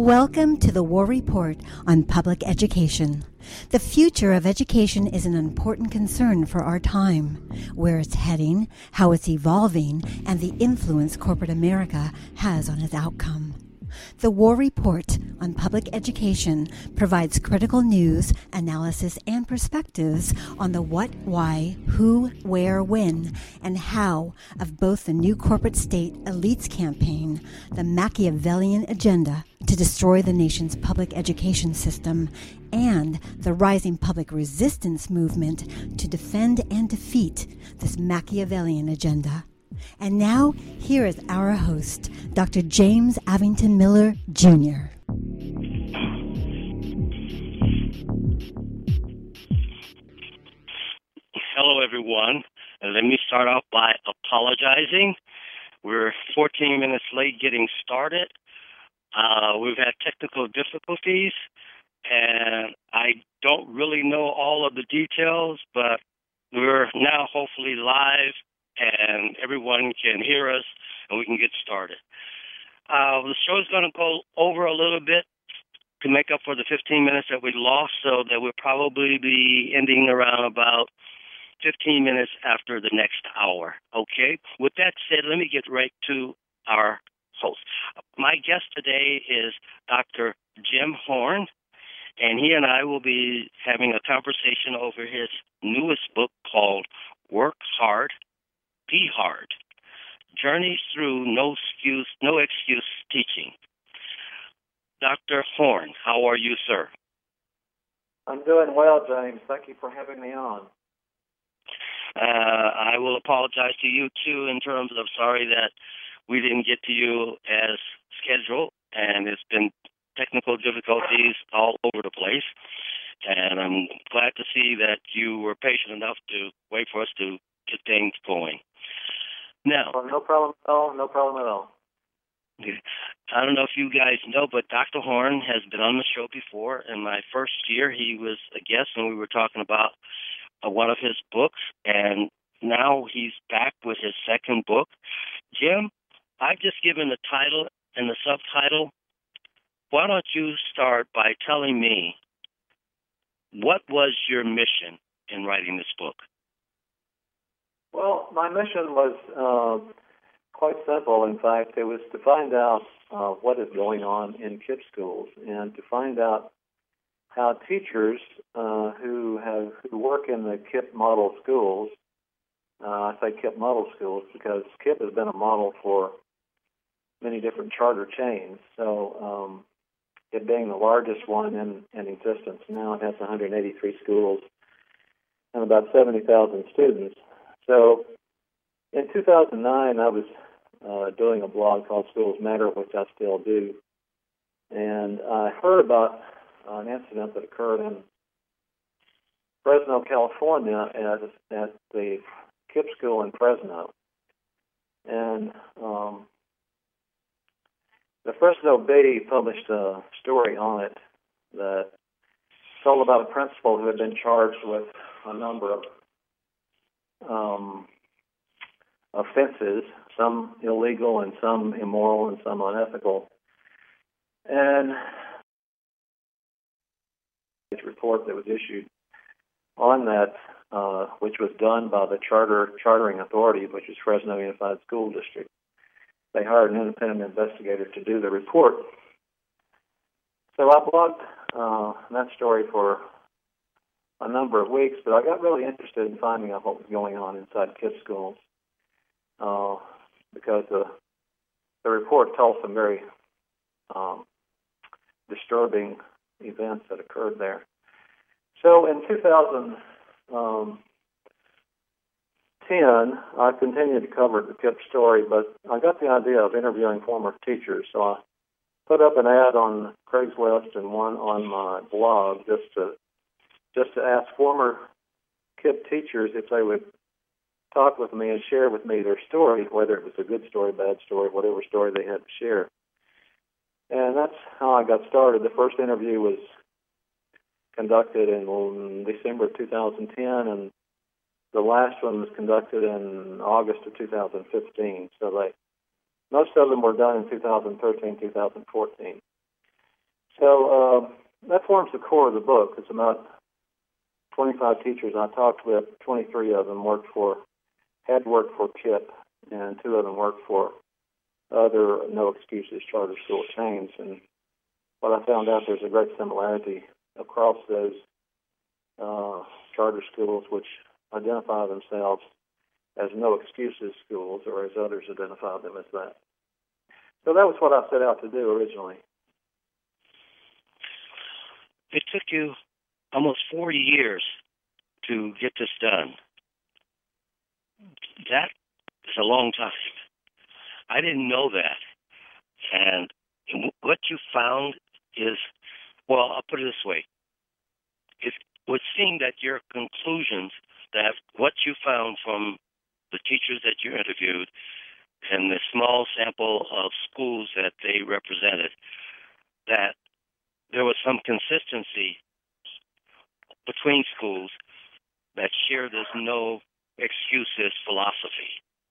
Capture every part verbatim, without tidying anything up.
Welcome to the War Report on Public Education. The future of education is an important concern for our time. Where it's heading, how it's evolving, and the influence corporate America has on its outcome. The War Report on Public Education provides critical news, analysis, and perspectives on the what, why, who, where, when, and how of both the new corporate state elites campaign, the Machiavellian agenda to destroy the nation's public education system, and the rising public resistance movement to defend and defeat this Machiavellian agenda. And now, here is our host, Doctor James Avington Miller, Junior Hello, everyone. And let me start off by apologizing. We're fourteen minutes late getting started. Uh, we've had technical difficulties, and I don't really know all of the details, but we're now hopefully live, and everyone can hear us, and we can get started. Uh, the show is going to go over a little bit to make up for the fifteen minutes that we lost, so that we'll probably be ending around about fifteen minutes after the next hour. Okay? With that said, let me get right to our host. My guest today is Doctor Jim Horn, and he and I will be having a conversation over his newest book called Work Hard, Be Hard, Journeys Through No Excuse, No Excuse Teaching. Doctor Horn, how are you, sir? I'm doing well, James. Thank you for having me on. Uh, I will apologize to you, too, in terms of sorry that we didn't get to you as scheduled, and it's been technical difficulties all over the place. And I'm glad to see that you were patient enough to wait for us to get things going. Now, well, no problem at all. No problem at all. I don't know if you guys know, but Doctor Horn has been on the show before. In my first year, he was a guest, and we were talking about uh, one of his books, and now he's back with his second book. Jim, I've just given the title and the subtitle. Why don't you start by telling me what was your mission in writing this book? Well, my mission was uh, quite simple. In fact, it was to find out uh, what is going on in KIPP schools and to find out how teachers uh, who have who work in the KIPP model schools, uh, I say KIPP model schools because KIPP has been a model for many different charter chains. So um, it being the largest one in, in existence now, it has one hundred eighty-three schools and about seventy thousand students. So in two thousand nine, I was uh, doing a blog called Schools Matter, which I still do, and I heard about uh, an incident that occurred in Fresno, California at, at the KIPP school in Fresno. And um, the Fresno Bee published a story on it that told about a principal who had been charged with a number of Um, offenses, some illegal and some immoral and some unethical. And this report that was issued on that, uh, which was done by the charter chartering authority, which is Fresno Unified School District. They hired an independent investigator to do the report. So I blogged uh, that story for a number of weeks, but I got really interested in finding out what was going on inside KIPP schools uh, because the the report told some very um, disturbing events that occurred there. So in two thousand ten, I continued to cover the KIPP story, but I got the idea of interviewing former teachers, so I put up an ad on Craigslist and one on my blog just to just to ask former KIPP teachers if they would talk with me and share with me their story, whether it was a good story, bad story, whatever story they had to share. And that's how I got started. The first interview was conducted in December of two thousand ten, and the last one was conducted in August of two thousand fifteen. So they, most of them were done in two thousand thirteen, two thousand fourteen. So uh, that forms the core of the book. It's about twenty-five teachers I talked with. twenty-three of them worked for, had worked for K I P, and two of them worked for other no excuses charter school chains. And what I found out, there's a great similarity across those uh, charter schools, which identify themselves as no excuses schools, or as others identify them as that. So that was what I set out to do originally. It took you almost four years to get this done. That is a long time. I didn't know that. And what you found is, well, I'll put it this way. It would seem that your conclusions, that what you found from the teachers that you interviewed and the small sample of schools that they represented, that there was some consistency between schools that share this no excuses philosophy.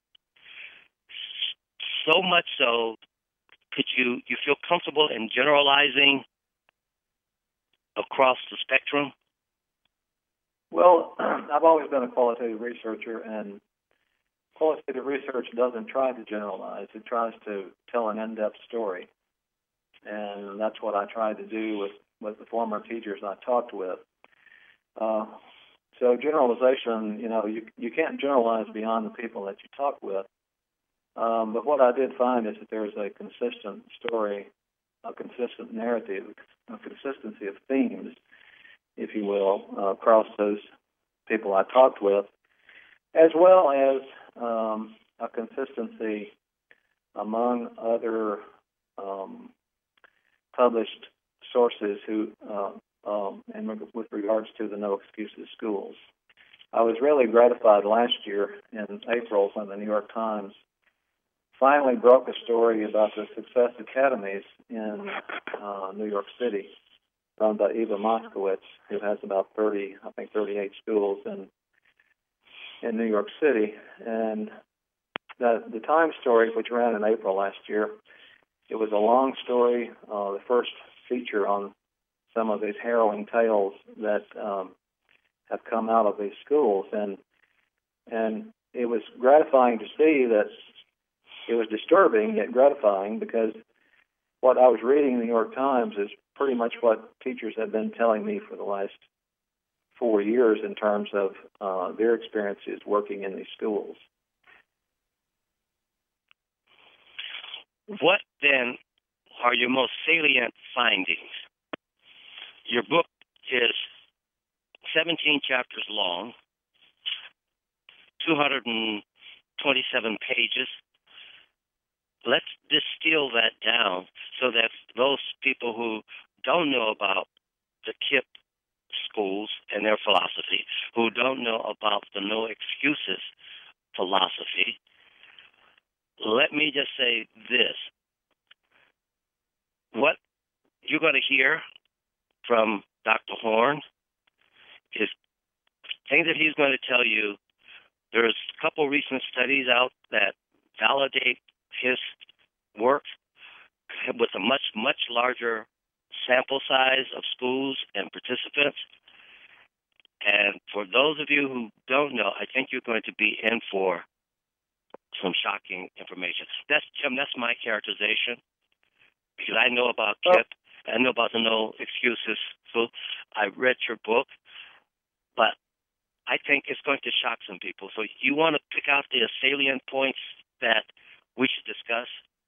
So much so, could you, you feel comfortable in generalizing across the spectrum? Well, I've always been a qualitative researcher, and qualitative research doesn't try to generalize. It tries to tell an in-depth story. And that's what I tried to do with, with the former teachers I talked with. Uh, so generalization, you know, you you can't generalize beyond the people that you talk with. Um, but what I did find is that there's a consistent story, a consistent narrative, a consistency of themes, if you will, uh, across those people I talked with, as well as um, a consistency among other um, published sources who, uh, um, and with regards to the no excuses schools. I was really gratified last year in April when the New York Times finally broke a story about the Success Academies in uh, New York City, run by Eva Moskowitz, who has about thirty, I think thirty-eight schools in in New York City. And the, the Times story, which ran in April last year, it was a long story, uh, the first feature on some of these harrowing tales that um, have come out of these schools. And and it was gratifying to see that it was disturbing yet gratifying, because what I was reading in the New York Times is pretty much what teachers have been telling me for the last four years in terms of uh, their experiences working in these schools. What, then, are your most salient findings? Your book is seventeen chapters long, two hundred twenty-seven pages. Let's distill that down so that those people who don't know about the K I P schools and their philosophy, who don't know about the no excuses philosophy, let me just say this. What you're going to hear from Doctor Horn is things that he's going to tell you. There's a couple recent studies out that validate his work with a much, much larger sample size of schools and participants. And for those of you who don't know, I think you're going to be in for some shocking information. That's, Jim, that's my characterization, because I know about K I P, I know about the no excuses. So I read your book, but I think it's going to shock some people. So you want to pick out the salient points that we should discuss?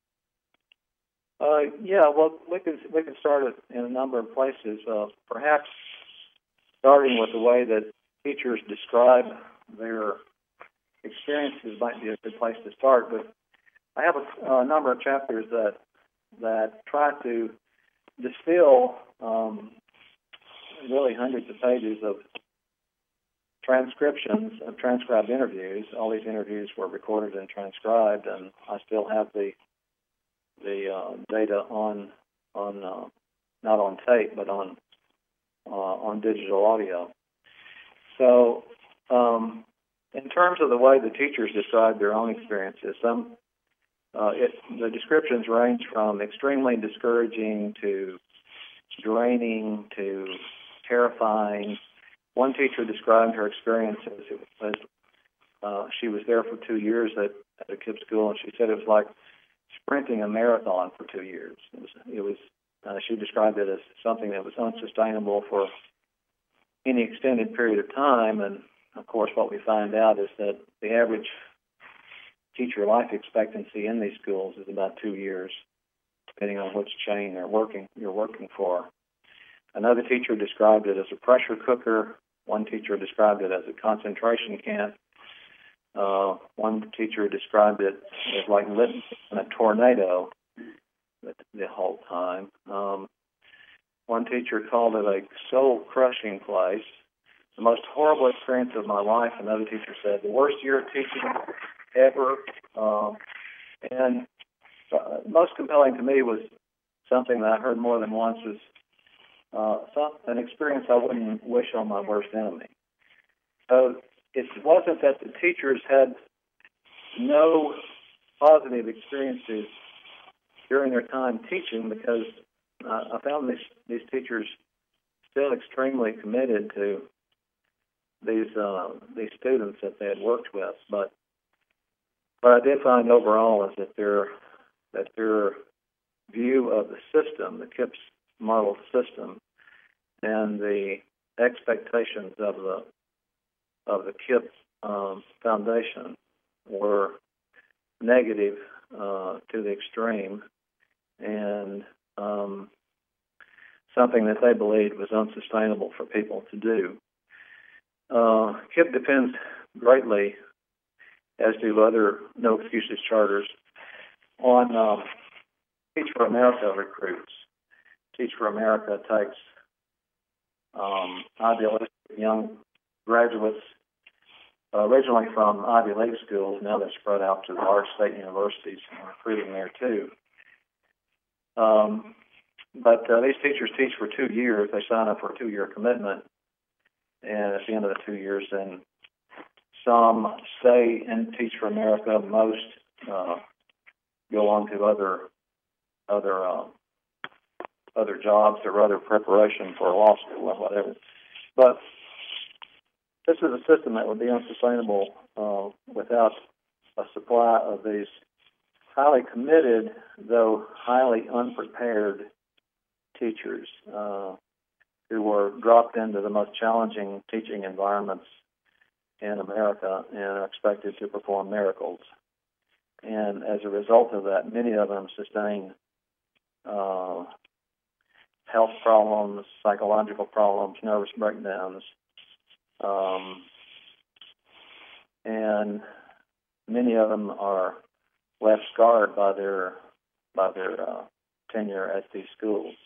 Uh, yeah, well, we can we can start it in a number of places. Uh, perhaps starting with the way that teachers describe their experiences might be a good place to start. But I have a, a number of chapters that that try to distill um, really hundreds of pages of transcriptions of transcribed interviews. All these interviews were recorded and transcribed, and I still have the the uh, data on on uh, not on tape, but on uh, on digital audio. So, um, in terms of the way the teachers describe their own experiences, some uh, it, the descriptions range from extremely discouraging to draining to terrifying. One teacher described her experience as, as uh, she was there for two years at, at a KIPP school, and she said it was like sprinting a marathon for two years. It was, it was uh, she described it as something that was unsustainable for any extended period of time, and of course what we find out is that the average teacher life expectancy in these schools is about two years, depending on which chain they're working, you're working for. Another teacher described it as a pressure cooker. One teacher described it as a concentration camp. Uh, one teacher described it as like living in a tornado the whole time. Um, one teacher called it a soul-crushing place. The most horrible experience of my life, another teacher said. The worst year of teaching ever. Um, and uh, most compelling to me was something that I heard more than once was uh, some, an experience I wouldn't wish on my worst enemy. So it wasn't that the teachers had no positive experiences during their time teaching, because uh, I found these, these teachers still extremely committed to these uh, these students that they had worked with. But what I did find overall is that their that their view of the system, the KIPP's model system, and the expectations of the of the KIPP um, Foundation were negative uh, to the extreme, and um, something that they believed was unsustainable for people to do. Uh, KIPP depends greatly, as do other no excuses charters, on um, Teach for America recruits. Teach for America takes um, idealistic young graduates, uh, originally from Ivy League schools. Now they're spread out to large state universities and recruiting there too. Um, but uh, these teachers teach for two years. They sign up for a two-year commitment, and at the end of the two years, then some stay and teach for America. Most uh, go on to other other uh, other jobs or other preparation for law school or whatever. But this is a system that would be unsustainable uh, without a supply of these highly committed, though highly unprepared teachers uh, who were dropped into the most challenging teaching environments in America and are expected to perform miracles. And as a result of that, many of them sustain uh, health problems, psychological problems, nervous breakdowns, um, and many of them are left scarred by their by their uh, tenure at these schools.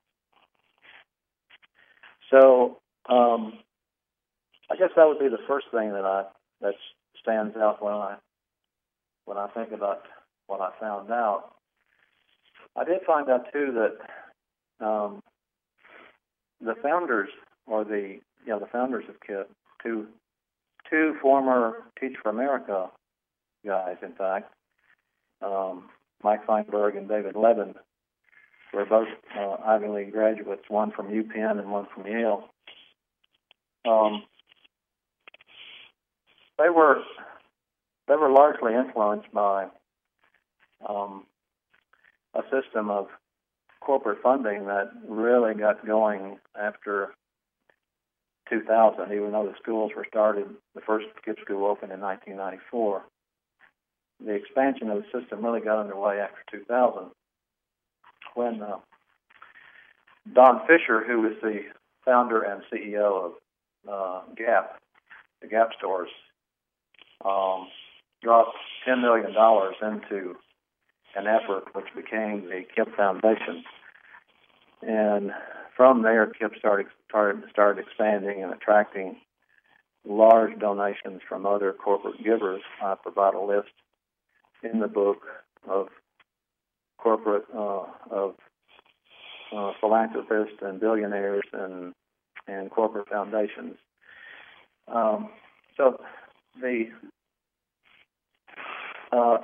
So um, I guess that would be the first thing that I that stands out when I when I think about what I found out. I did find out too that um, the founders, or the you know the founders of KIPP, two two former Teach for America guys, in fact, um, Mike Feinberg and David Levin, were both uh, Ivy League graduates, one from UPenn and one from Yale. Um, they were they were largely influenced by um, a system of corporate funding that really got going after two thousand, even though the schools were started, the first KIPP school opened in nineteen ninety-four. The expansion of the system really got underway after two thousand, when uh, Don Fisher, who was the founder and C E O of uh, Gap, the Gap stores, um, dropped ten million dollars into an effort which became the KIPP Foundation. And from there, KIPP started, started, started expanding and attracting large donations from other corporate givers. I provide a list in the book of corporate, uh, of uh, philanthropists and billionaires and and corporate foundations. Um, so the uh,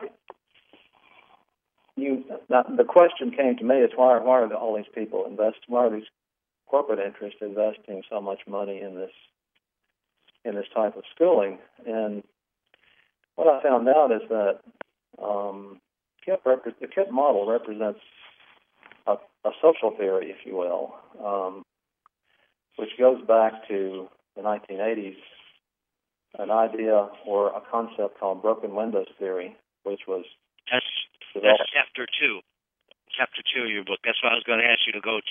you the question came to me is why why are all these people invest? Why are these corporate interest investing so much money in this in this type of schooling. And what I found out is that um, KIPP rep- the KIPP model represents a, a social theory, if you will, um, which goes back to the nineteen eighties, an idea or a concept called broken windows theory, which was that's, that's chapter two. Chapter two of your book. That's what I was going to ask you to go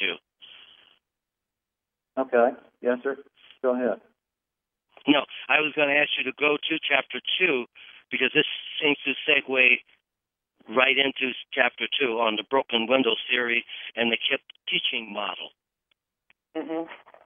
to. Okay. Yes, sir. Go ahead. No, I was going to ask you to go to chapter two because this seems to segue right into chapter two on the broken windows theory and the KIPP teaching model. Mm-hmm.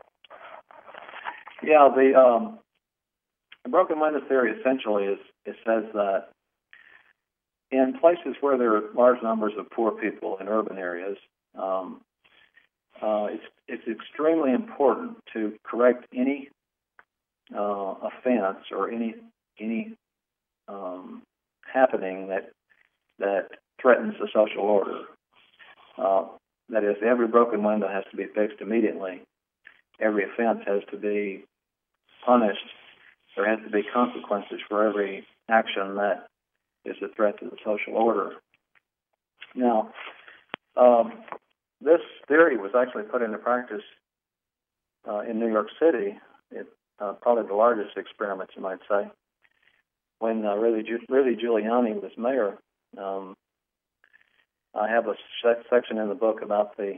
Yeah, the, um, the broken windows theory essentially is it says that in places where there are large numbers of poor people in urban areas, um, uh, it's it's extremely important to correct any uh, offense or any any um, happening that that threatens the social order. Uh, that is, every broken window has to be fixed immediately. Every offense has to be punished. There has to be consequences for every action that is a threat to the social order. Now, um, this theory was actually put into practice uh, in New York City. It, uh, probably the largest experiment, you might say, when uh, Rudy, Ju- Rudy Giuliani was mayor. Um, I have a se- section in the book about the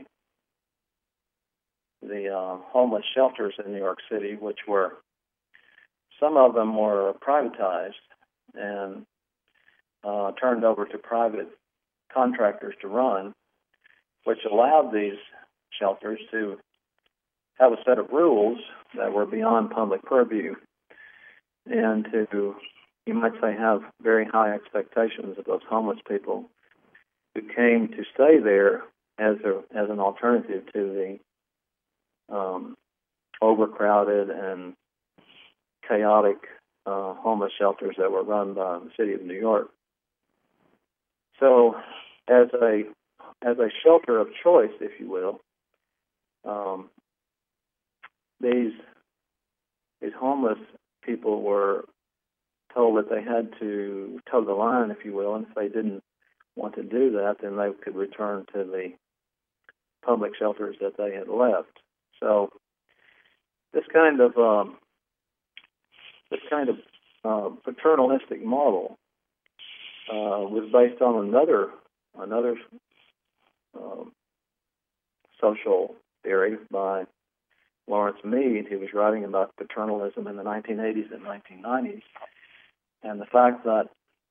the uh, homeless shelters in New York City, which were, some of them were privatized and uh, turned over to private contractors to run, which allowed these shelters to have a set of rules that were beyond public purview and to, you might say, have very high expectations of those homeless people who came to stay there as a, as an alternative to the um, overcrowded and chaotic uh, homeless shelters that were run by the city of New York. So, as a as a shelter of choice, if you will, um, these these homeless people were told that they had to toe the line, if you will, and if they didn't want to do that, then they could return to the public shelters that they had left. So, this kind of um, this kind of uh, paternalistic model uh, was based on another another um, social theory by Lawrence Mead, who was writing about paternalism in the nineteen eighties and nineteen nineties, and the fact that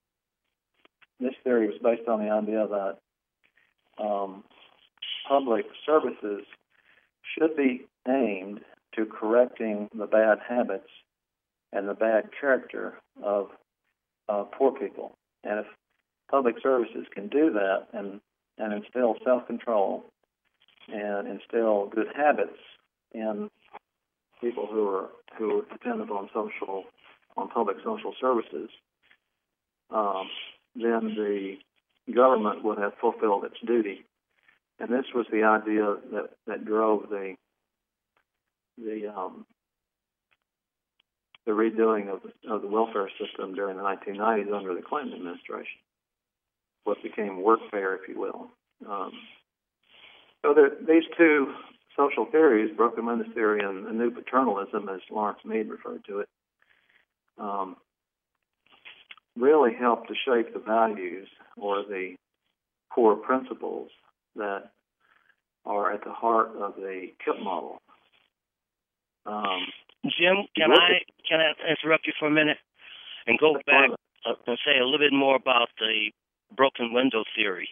this theory was based on the idea that um, public services should be aimed to correcting the bad habits and the bad character of uh, poor people. And if public services can do that and, and instill self-control and instill good habits in people who are who are dependent on social on public social services, um, then the government would have fulfilled its duty. And this was the idea that, that drove the the um, the redoing of the, of the welfare system during the nineteen nineties under the Clinton administration, what became workfare, if you will. Um, so there, these two social theories, broken windows theory and, and new paternalism, as Lawrence Mead referred to it, um, really helped to shape the values or the core principles that are at the heart of the KIPP model. Um, Jim, can I can I interrupt you for a minute and go back and say a little bit more about the broken window theory?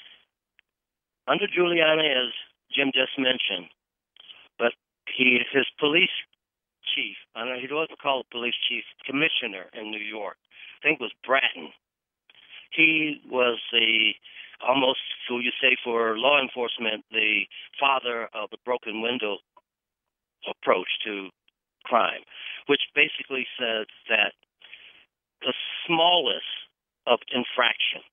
Under Giuliani, as Jim just mentioned, but he his police chief, I don't know, he wasn't called police chief, commissioner in New York, I think it was Bratton. He was the, almost, so you say for law enforcement, the father of the broken window approach to crime, which basically says that the smallest of infraction,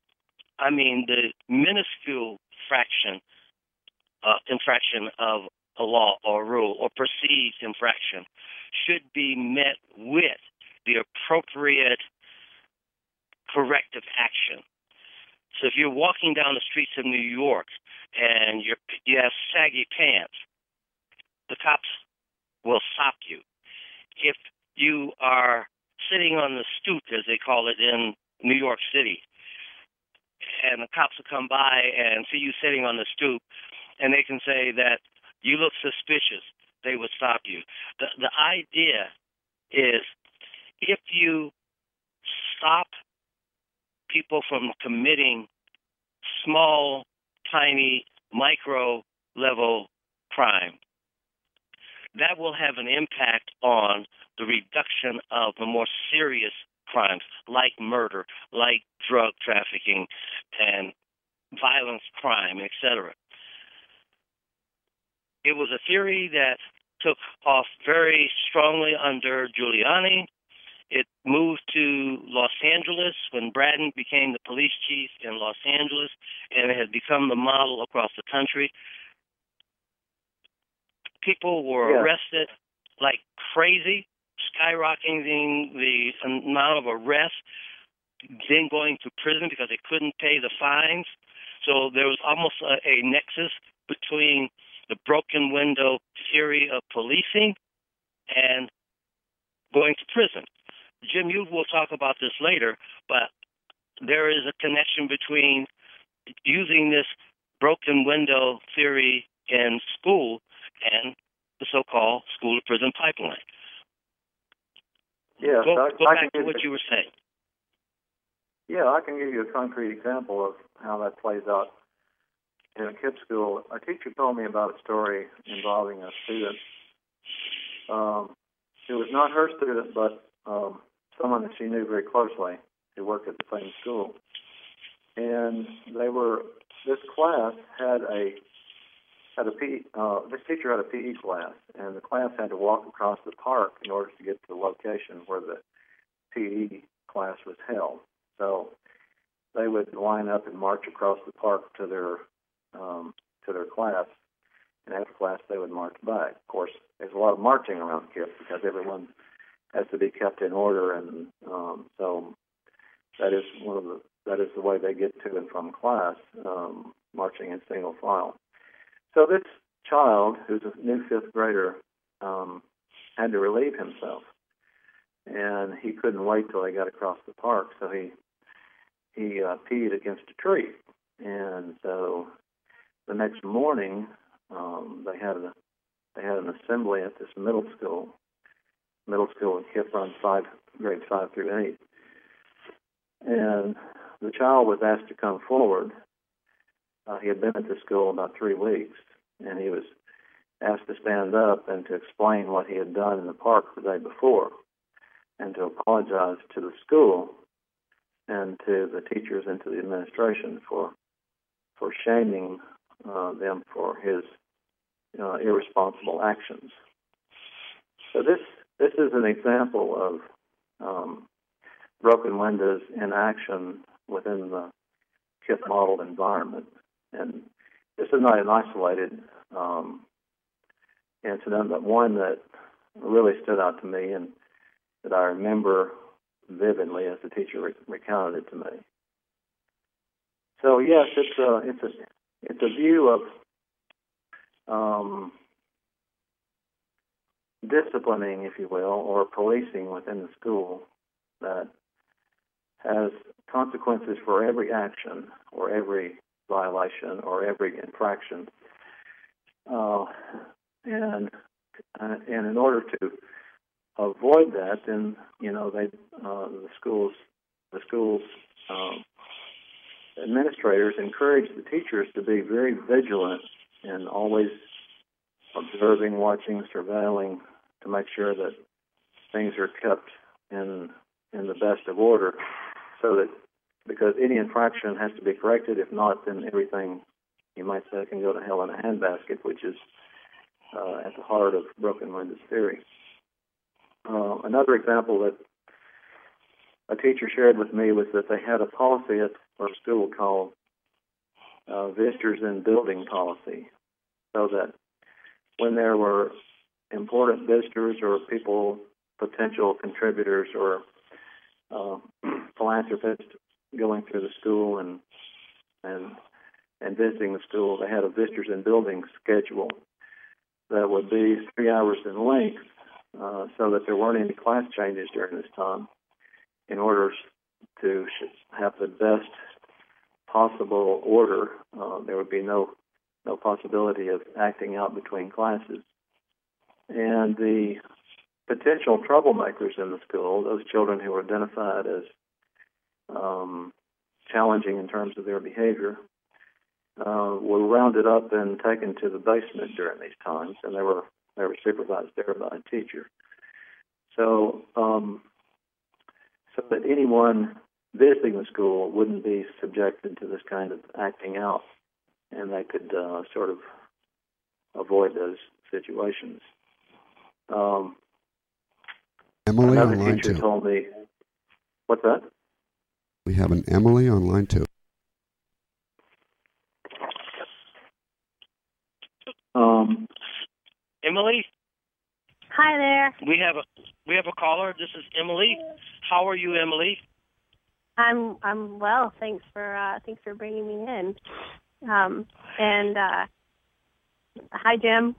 I mean the minuscule fraction, uh, infraction of a law or rule or perceived infraction should be met with the appropriate corrective action. So if you're walking down the streets of New York and you're, you have saggy pants, the cops will stop you. If you are sitting on the stoop, as they call it in New York City, and the cops will come by and see you sitting on the stoop, and they can say that you look suspicious, they would stop you. The, the idea is if you stop people from committing small, tiny, micro-level crime, that will have an impact on the reduction of the more serious crimes like murder, like drug trafficking, and violence crime, et cetera. It was a theory that took off very strongly under Giuliani. It moved to Los Angeles when Braden became the police chief in Los Angeles, and it has become the model across the country. People were yeah. arrested like crazy, skyrocketing the amount of arrests, then going to prison because they couldn't pay the fines. So there was almost a, a nexus between the broken window theory of policing and going to prison. Jim, you will talk about this later, but there is a connection between using this broken window theory in school and the so-called school-to-prison pipeline. Yeah, go, so I, go I back to what you, you were saying. Yeah, I can give you a concrete example of how that plays out in a kid's school. A teacher told me about a story involving a student. Um, it was not her student, but um, someone that she knew very closely who worked at the same school. And they were, this class had a, had a P E, uh, this teacher had a P E class, and the class had to walk across the park in order to get to the location where the P E class was held. So they would line up and march across the park to their um, to their class, and after class they would march back. Of course, there's a lot of marching around K I P because everyone has to be kept in order, and um, so that is one of the that is the way they get to and from class, um, marching in single file. So this child, who's a new fifth grader, um, had to relieve himself, and he couldn't wait till they got across the park, so he he uh, peed against a tree, and so the next morning um, they had a they had an assembly at this middle school. Middle school in K I P runs five grades five through eight, and the child was asked to come forward. Uh, he had been at the school about three weeks, and he was asked to stand up and to explain what he had done in the park the day before, and to apologize to the school and to the teachers and to the administration for for shaming uh, them for his uh, irresponsible actions. So this this is an example of um, broken windows in action within the K I P model environment. And this is not an isolated um, incident, but one that really stood out to me and that I remember vividly as the teacher re- recounted it to me. So yes, it's a it's a it's a view of um, disciplining, if you will, or policing within the school that has consequences for every action or every violation or every infraction, uh, and uh, and in order to avoid that, then you know they uh, the schools the schools um, administrators encourage the teachers to be very vigilant and always observing, watching, surveilling to make sure that things are kept in in the best of order, so that because any infraction has to be corrected. If not, then everything, you might say, can go to hell in a handbasket, which is uh, at the heart of broken windows theory. Uh, another example that a teacher shared with me was that they had a policy at our school called uh, Visitors in Building Policy, so that when there were important visitors or people, potential contributors or uh, philanthropists going through the school and and and visiting the school, they had a visitors and buildings schedule that would be three hours in length, uh, so that there weren't any class changes during this time, in order to have the best possible order. Uh, there would be no no possibility of acting out between classes. And the potential troublemakers in the school, those children who were identified as um, challenging in terms of their behavior, uh, were rounded up and taken to the basement during these times, and they were they were supervised there by a teacher. So, um, so that anyone visiting the school wouldn't be subjected to this kind of acting out, and they could uh, sort of avoid those situations. Um, Emily another on line teacher two. told me, what's that? We have an Emily on line two. Um, Emily, Hi there. we have a we have a caller. This is Emily. How are you, Emily? I'm I'm well. Thanks for uh, thanks for bringing me in. Um, and uh, hi, Jim.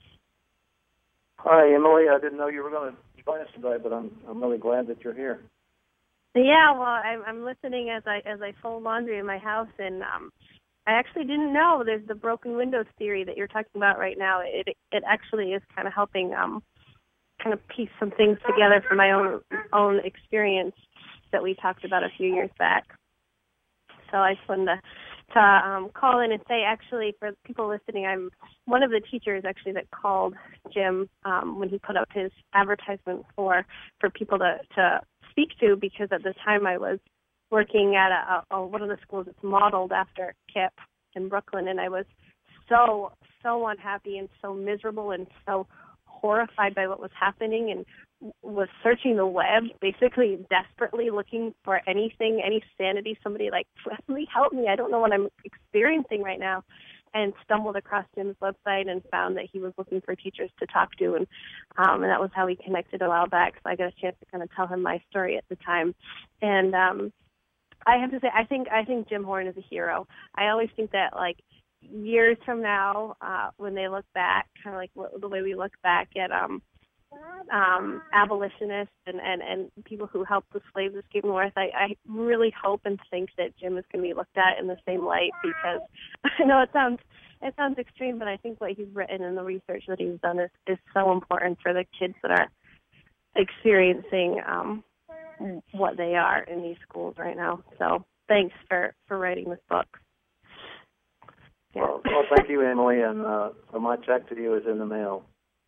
Hi, Emily. I didn't know you were going to join us today, but I'm I'm really glad that you're here. Yeah, well, I'm I'm listening as I as I fold laundry in my house, and um, I actually didn't know there's the broken windows theory that you're talking about right now. It it actually is kind of helping um, kind of piece some things together from my own own experience that we talked about a few years back. So I just wanted to, to um, call in and say, actually, for people listening, I'm one of the teachers actually that called Jim um, when he put up his advertisement for for people to, to speak to, because at the time I was working at a, a one of the schools that's modeled after KIPP in Brooklyn, and I was so, so unhappy and so miserable and so horrified by what was happening, and was searching the web, basically desperately looking for anything, any sanity, somebody like, please help me, I don't know what I'm experiencing right now, and stumbled across Jim's website and found that he was looking for teachers to talk to, and um, and that was how we connected a while back, so I got a chance to kind of tell him my story at the time. And um, I have to say, I think I think Jim Horn is a hero. I always think that, like, years from now, uh, when they look back, kind of like what, the way we look back at um, um, abolitionists and, and, and people who helped the slaves escape north, I, I really hope and think that Jim is going to be looked at in the same light, because I know it sounds it sounds extreme, but I think what he's written and the research that he's done is, is so important for the kids that are experiencing um, what they are in these schools right now. So thanks for, for writing this book. Yeah. Well, well, thank you, Emily, and uh, so my check to you is in the mail.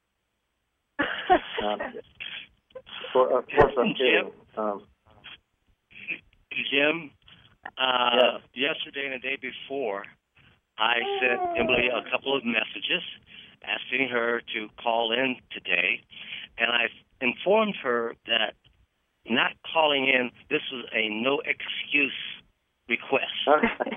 Uh, for, of course, I'm kidding. Um, Jim, uh, yesterday and the day before, I sent Emily a couple of messages asking her to call in today, and I informed her that not calling in, this was a no excuse request.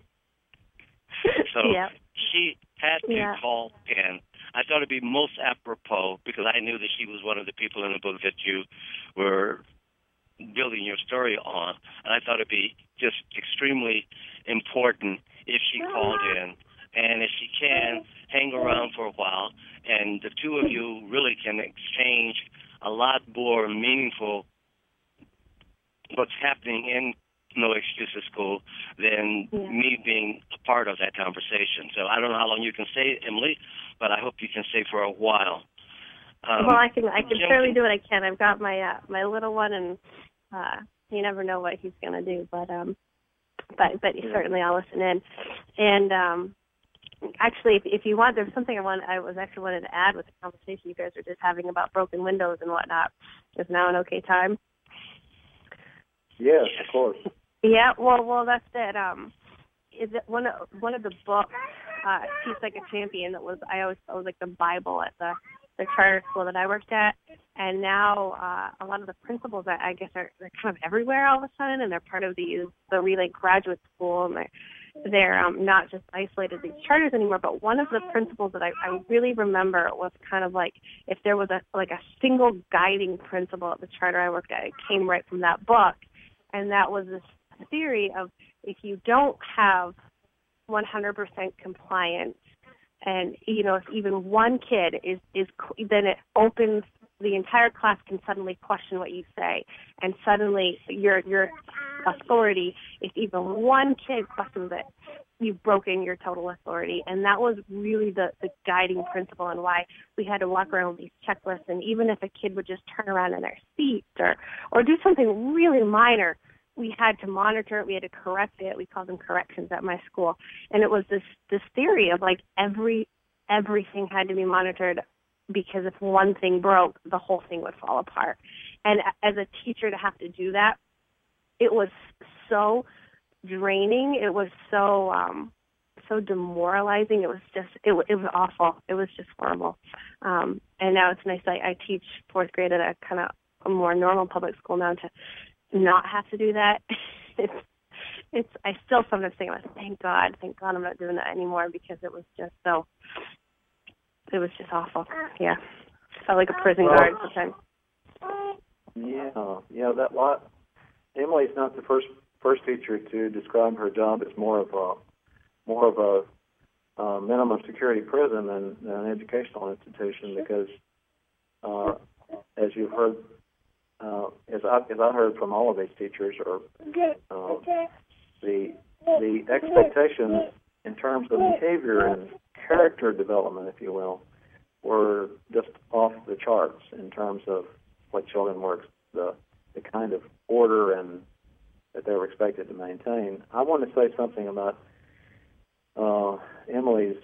So yeah. she had to yeah. call in. I thought it'd be most apropos, because I knew that she was one of the people in the book that you were building your story on, and I thought it'd be just extremely important if she called in, and if she can, hang around for a while, and the two of you really can exchange a lot more meaningful what's happening in No Excuses School than yeah. me being a part of that conversation. So I don't know how long you can stay, Emily, but I hope you can stay for a while. Um, well, I can I can Jim, certainly do what I can. I've got my uh, my little one, and uh, you never know what he's going to do. But um, but but certainly I'll listen in. And um, actually, if, if you want, there's something I want. I was actually wanted to add with the conversation you guys were just having about broken windows and whatnot. Is now an okay time? yes, of course. Yeah, well, well, that's it. Um, is it one of one of the books, uh, Teach Like a Champion, that was I always thought was like the Bible at the, the charter school that I worked at, and now uh, a lot of the principals, I, I guess, are they're kind of everywhere all of a sudden, and they're part of the the Relay Graduate School, and they're they're um, not just isolated these charters anymore, but one of the principles that I, I really remember was kind of like if there was a like a single guiding principle at the charter I worked at, it came right from that book, and that was this theory of if you don't have one hundred percent compliance, and you know if even one kid is is then it opens the entire class can suddenly question what you say, and suddenly your your authority, if even one kid questions it, you've broken your total authority. And that was really the, the guiding principle and why we had to walk around with these checklists. And even if a kid would just turn around in their seat or, or do something really minor, we had to monitor it. We had to correct it. We called them corrections at my school. And it was this, this theory of like every everything had to be monitored, because if one thing broke, the whole thing would fall apart. And as a teacher to have to do that, it was so draining. It was so um, so demoralizing. It was just, it, it was awful. It was just horrible. Um, and now it's nice. I, I teach fourth grade at a kind of a more normal public school now to not have to do that. it's, it's. I still sometimes think, thank God, thank God I'm not doing that anymore, because it was just so, it was just awful. Yeah. Felt like a prison well, guard sometimes. Yeah, yeah, that lot. Emily's not the first first teacher to describe her job as more of a more of a uh, minimum security prison than, than an educational institution, because uh, as you've heard, uh, as I as I heard from all of these teachers, or uh, the the expectations in terms of behavior and character development, if you will, were just off the charts in terms of what children were the the kind of order and that they were expected to maintain. I want to say something about uh, Emily's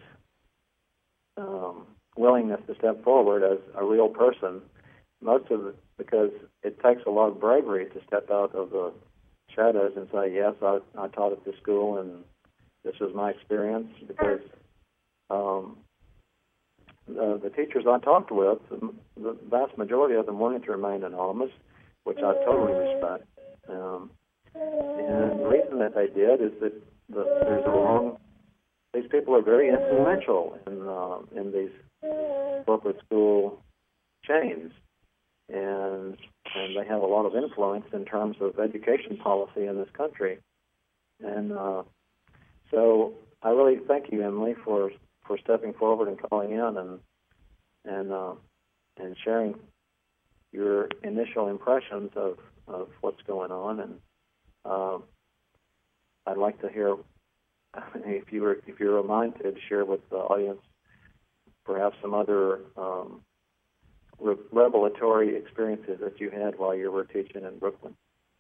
um, willingness to step forward as a real person. Most of it because it takes a lot of bravery to step out of the shadows and say, yes, I, I taught at this school and this was my experience, because um, the, the teachers I talked with, the, the vast majority of them wanted to remain anonymous, which I totally respect. Um, and the reason that they did is that the, there's a long, these people are very influential in uh, in these corporate school chains, and and they have a lot of influence in terms of education policy in this country. And uh, so I really thank you, Emily, for for stepping forward and calling in and and uh, and sharing your initial impressions of, of what's going on. And uh, I'd like to hear if you were if you're reminded to share with the audience perhaps some other um, re- revelatory experiences that you had while you were teaching in Brooklyn.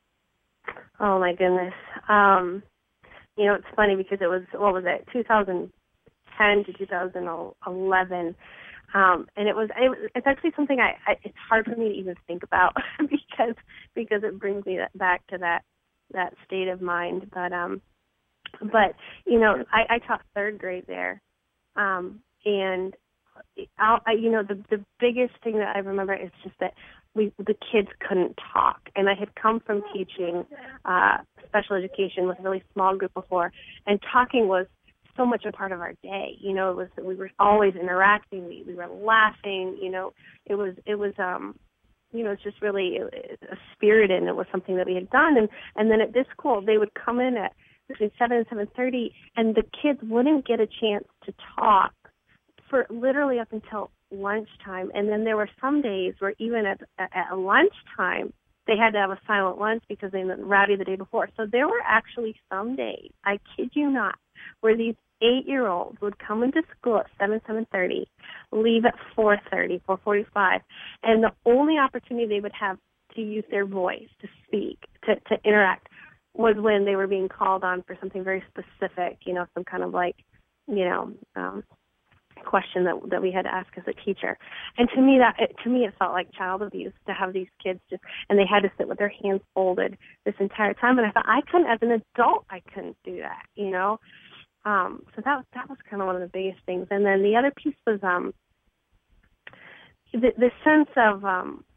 Oh my goodness. Um, you know, it's funny because it was, what was it, two thousand ten to two thousand eleven. Um, and it was, it, it's actually something I, I, it's hard for me to even think about because, because it brings me back to that, that state of mind. But, um, but, you know, I, I taught third grade there. Um, and I'll, I, you know, the, the biggest thing that I remember is just that we, the kids couldn't talk. And I had come from teaching, uh, special education with a really small group before, and talking was so much a part of our day. You know, it was, we were always interacting. We, we were laughing, you know, it was, it was, um, you know, it's just really a spirit, and it was something that we had done. And, and then at this school, they would come in at between seven and seven thirty, and the kids wouldn't get a chance to talk for literally up until lunchtime. And then there were some days where even at, at lunchtime, they had to have a silent lunch because they were rowdy the day before. So there were actually some days, I kid you not, where these eight-year-olds would come into school at seven, seven thirty, leave at four thirty, four forty-five, and the only opportunity they would have to use their voice, to speak, to, to interact, was when they were being called on for something very specific, you know, some kind of like, you know, um, question that that we had to ask as a teacher. And to me, that it, to me, it felt like child abuse to have these kids just, and they had to sit with their hands folded this entire time. And I thought, I couldn't, as an adult, I couldn't do that, you know. Um, so that that was kind of one of the biggest things. And then the other piece was um, the, the sense of um,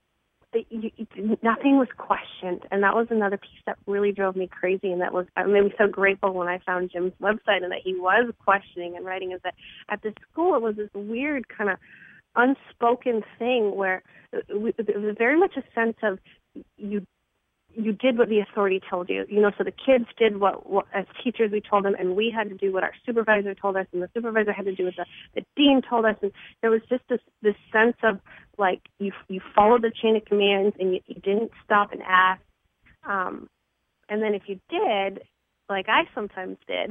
that you, you, nothing was questioned, and that was another piece that really drove me crazy, and that was I made me so grateful when I found Jim's website and that he was questioning and writing. Is that at the school it was this weird kind of unspoken thing where it was very much a sense of you you did what the authority told you, you know, so the kids did what, what as teachers we told them, and we had to do what our supervisor told us, and the supervisor had to do what the, the dean told us, and there was just this, this sense of, like, you you followed the chain of commands, and you, you didn't stop and ask, um, and then if you did, like I sometimes did,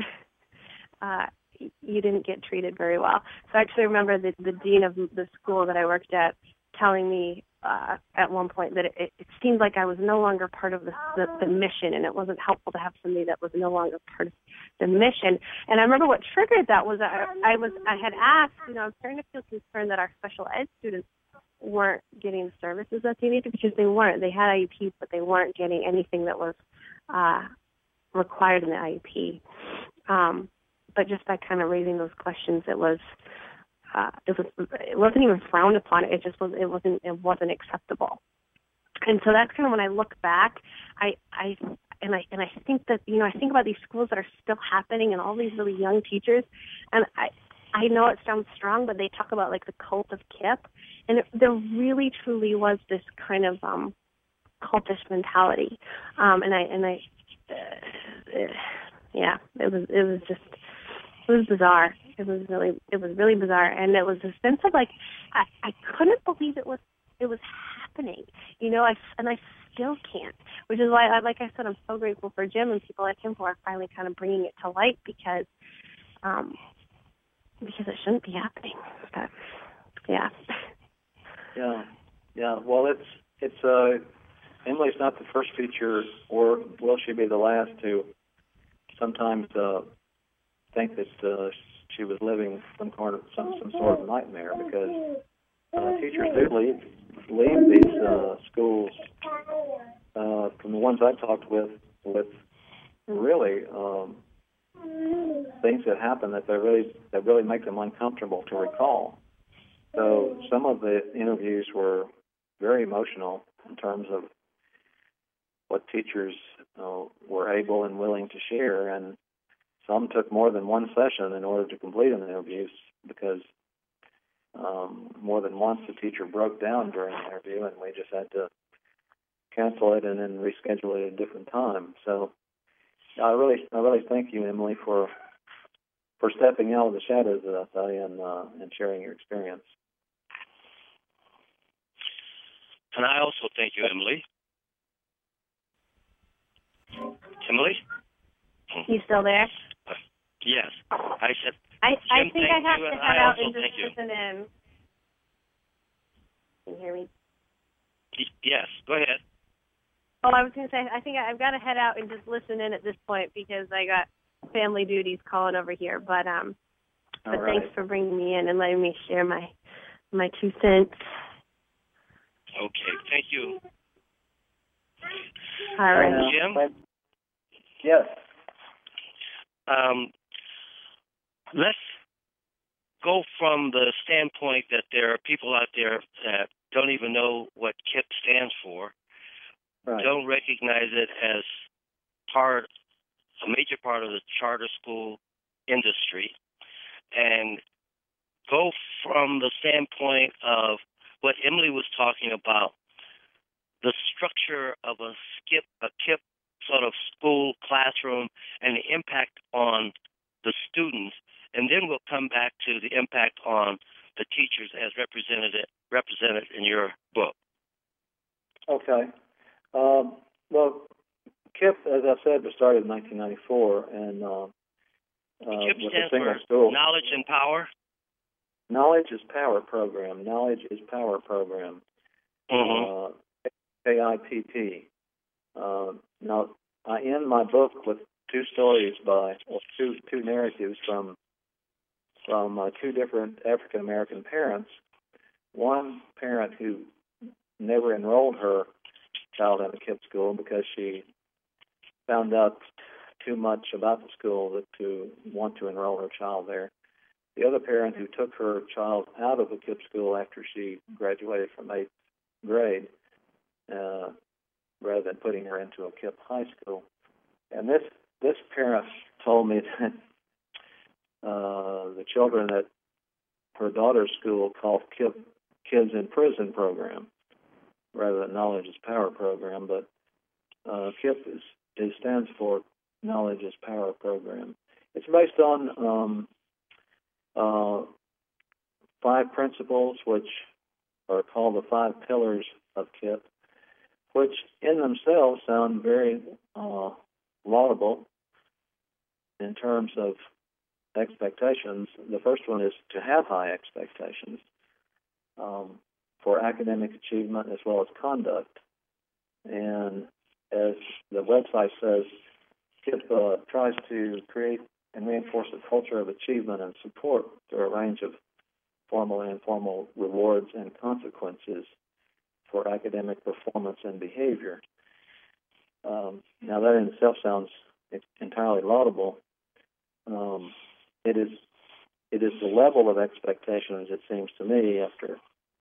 uh, you didn't get treated very well. So I actually remember the, the dean of the school that I worked at telling me uh, at one point that it, it seemed like I was no longer part of the, the, the mission, and it wasn't helpful to have somebody that was no longer part of the mission. And I remember what triggered that was I, I was I had asked, you know, I was starting to feel concerned that our special ed students weren't getting the services that they needed, because they weren't. They had I E Ps, but they weren't getting anything that was uh, required in the I E P. Um, but just by kind of raising those questions, it was. Uh, it was it wasn't even frowned upon. It just was it wasn't it wasn't acceptable. And so that's kind of when I look back, I I and I and I think that you know I think about these schools that are still happening and all these really young teachers, and I I know it sounds strong, but they talk about like the cult of K I P, and it, there really truly was this kind of um, cultish mentality, um, and I and I uh, yeah it was it was just. It was bizarre. It was really, it was really bizarre, and it was a sense of like, I, I couldn't believe it was, it was happening. You know, I and I still can't. Which is why, I, like I said, I'm so grateful for Jim and people like him who are finally kind of bringing it to light, because, um, because it shouldn't be happening. But yeah. Yeah, yeah. Well, it's it's uh, Emily's not the first teacher, or will she be the last, to sometimes. Uh, think that uh, she was living some kind of some, some sort of nightmare, because uh, teachers do leave leave these uh, schools. Uh, from the ones I talked with, with really um, things that happen that they really that really make them uncomfortable to recall. So some of the interviews were very emotional in terms of what teachers uh, were able and willing to share, and some took more than one session in order to complete an interview, because um, more than once the teacher broke down during the interview, and we just had to cancel it and then reschedule it at a different time. So I really, I really thank you, Emily, for for stepping out of the shadows, as I say, and uh, and sharing your experience. And I also thank you, Emily. Emily? You still there? Uh, yes. I said, I, I Jim, think I have you, to and head I out also and just thank you. listen in. Can you hear me? Y- Yes, go ahead. Oh, I was going to say, I think I've got to head out and just listen in at this point, because I got family duties calling over here. But um, but right. Thanks for bringing me in and letting me share my my two cents. Okay, thank you. All right. Uh, Jim? Yes. Um, let's go from the standpoint that there are people out there that don't even know what K I P stands for, Right. don't recognize it as part, a major part of the charter school industry, and go from the standpoint of what Emily was talking about, the structure of a skip, a K I P sort of school classroom, and the impact on the students, and then we'll come back to the impact on the teachers as represented represented in your book. Okay. Um, well, K I P, as I said, was started in nineteen ninety-four, and uh, uh, K I P with a stands single for school. Knowledge and Power. Knowledge is Power program. Knowledge is Power program. Mm-hmm. Uh, K I P P. Uh, now, I end my book with two stories by, or two two narratives from from uh, two different African American parents. One parent who never enrolled her child in a K I P school because she found out too much about the school to want to enroll her child there. The other parent who took her child out of the K I P school after she graduated from eighth grade uh, rather than putting her into a KIPP high school. And this this parent told me that uh, the children at her daughter's school called KIPP Kids in Prison program rather than Knowledge is Power program, but uh, KIPP is, it stands for Knowledge is Power program. It's based on um, uh, five principles, which are called the five pillars of KIPP, which in themselves sound very uh, laudable in terms of expectations. The first one is to have high expectations um, for academic achievement as well as conduct. And as the website says, KIPP uh, tries to create and reinforce a culture of achievement and support through a range of formal and informal rewards and consequences for academic performance and behavior. Um, now, that in itself sounds entirely laudable. Um, it is it is the level of expectations, it seems to me, after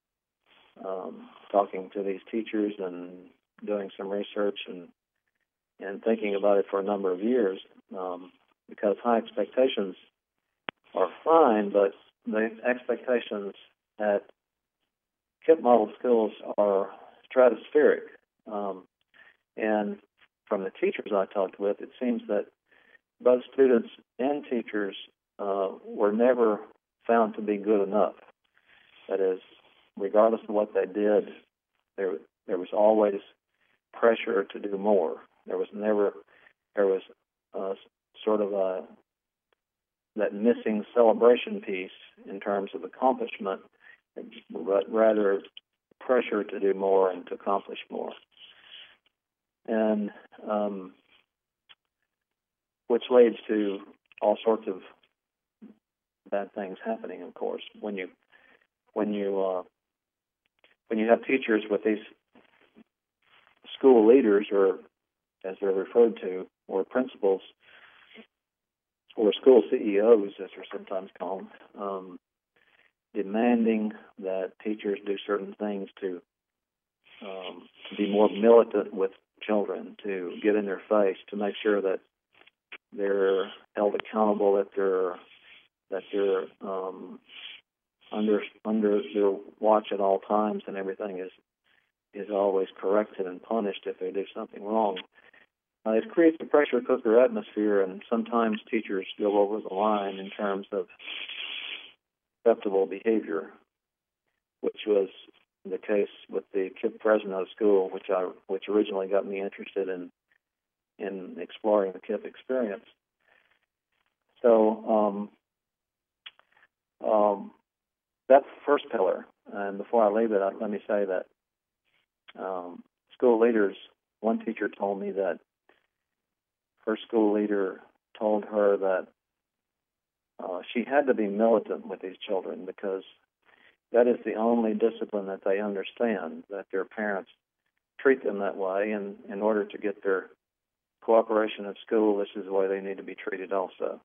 um, talking to these teachers and doing some research and and thinking about it for a number of years, um, because high expectations are fine, but the expectations at KIPP model schools are stratospheric. Um, and from the teachers I talked with, it seems that both students and teachers uh, were never found to be good enough. That is, regardless of what they did, there there was always pressure to do more. There was never, there was uh, sort of a, that missing celebration piece in terms of accomplishment, but rather pressure to do more and to accomplish more. And um, which leads to all sorts of bad things happening, of course. When you when you uh, when you have teachers with these school leaders, or as they're referred to, or principals, or school C E Os, as they're sometimes called, um, demanding that teachers do certain things to um, to be more militant with children, to get in their face, to make sure that they're held accountable, that they're that they're um, under under their watch at all times, and everything is is always corrected and punished if they do something wrong. Uh, it creates a pressure cooker atmosphere, and sometimes teachers go over the line in terms of acceptable behavior, which was the case with the KIPP president of the school, which I which originally got me interested in in exploring the KIPP experience. So um, um, that's the first pillar. And before I leave it, let me say that um, school leaders, one teacher told me that her school leader told her that uh, she had to be militant with these children because that is the only discipline that they understand, that their parents treat them that way, and in order to get their cooperation at school, this is the way they need to be treated also.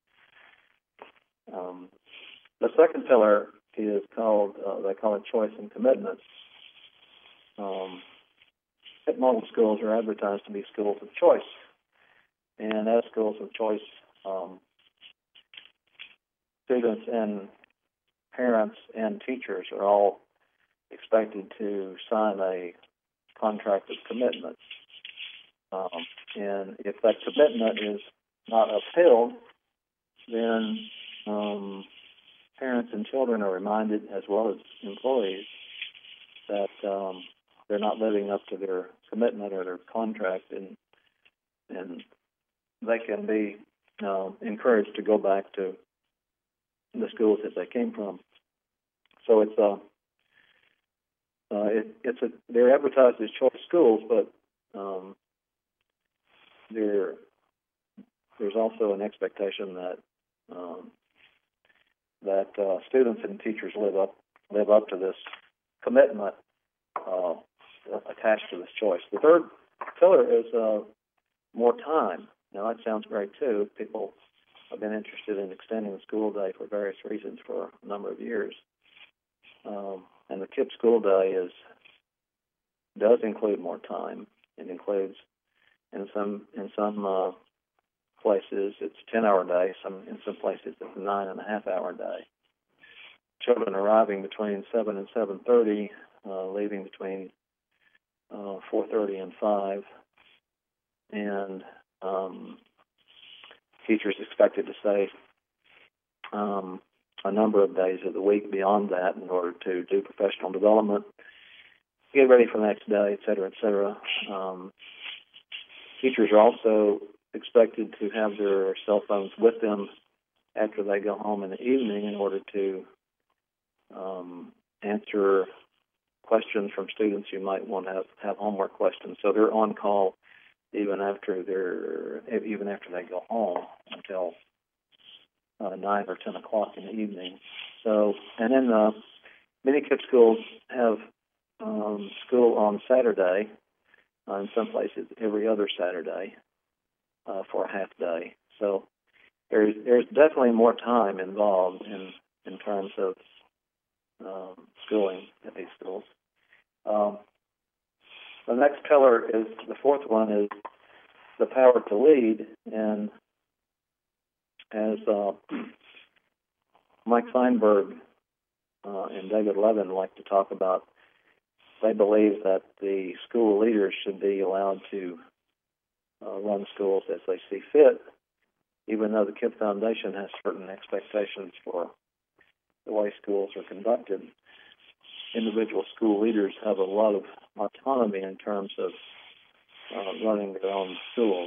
Um, the second pillar is called, uh, they call it choice and commitment. Um, KIPP model schools are advertised to be schools of choice. And as schools of choice, um, students and parents and teachers are all expected to sign a contract of commitment. Um, and if that commitment is not upheld, then um, parents and children are reminded, as well as employees, that um, they're not living up to their commitment or their contract, and and they can be uh, encouraged to go back to the schools that they came from. So it's a, uh, it, it's a, they're advertised as choice schools, but um, there, there's also an expectation that um, that uh, students and teachers live up live up to this commitment uh, attached to this choice. The third pillar is uh, more time. Now, that sounds great, too. People have been interested in extending the school day for various reasons for a number of years. Um, and the KIPP school day is does include more time. It includes, in some in some uh, places, it's a ten-hour day. Some in some places, it's a nine and a half hour day. Children arriving between seven and seven thirty, uh, leaving between uh, four thirty and five, and um, teachers expected to stay um, a number of days of the week beyond that in order to do professional development, get ready for the next day, et cetera, et cetera. Um, teachers are also expected to have their cell phones with them after they go home in the evening in order to um, answer questions from students who might want to have, have homework questions. So they're on call even after they're even after they go home until uh, nine or ten o'clock in the evening. So, and then uh, many KIPP schools have um, school on Saturday. Uh, in some places, every other Saturday uh, for a half day. So there's there's definitely more time involved in in terms of um, schooling at these schools. Um, the next pillar is the fourth one is the power to lead, and as uh, Mike Feinberg uh, and David Levin like to talk about, they believe that the school leaders should be allowed to uh, run schools as they see fit, even though the KIPP Foundation has certain expectations for the way schools are conducted. Individual school leaders have a lot of autonomy in terms of uh, running their own schools.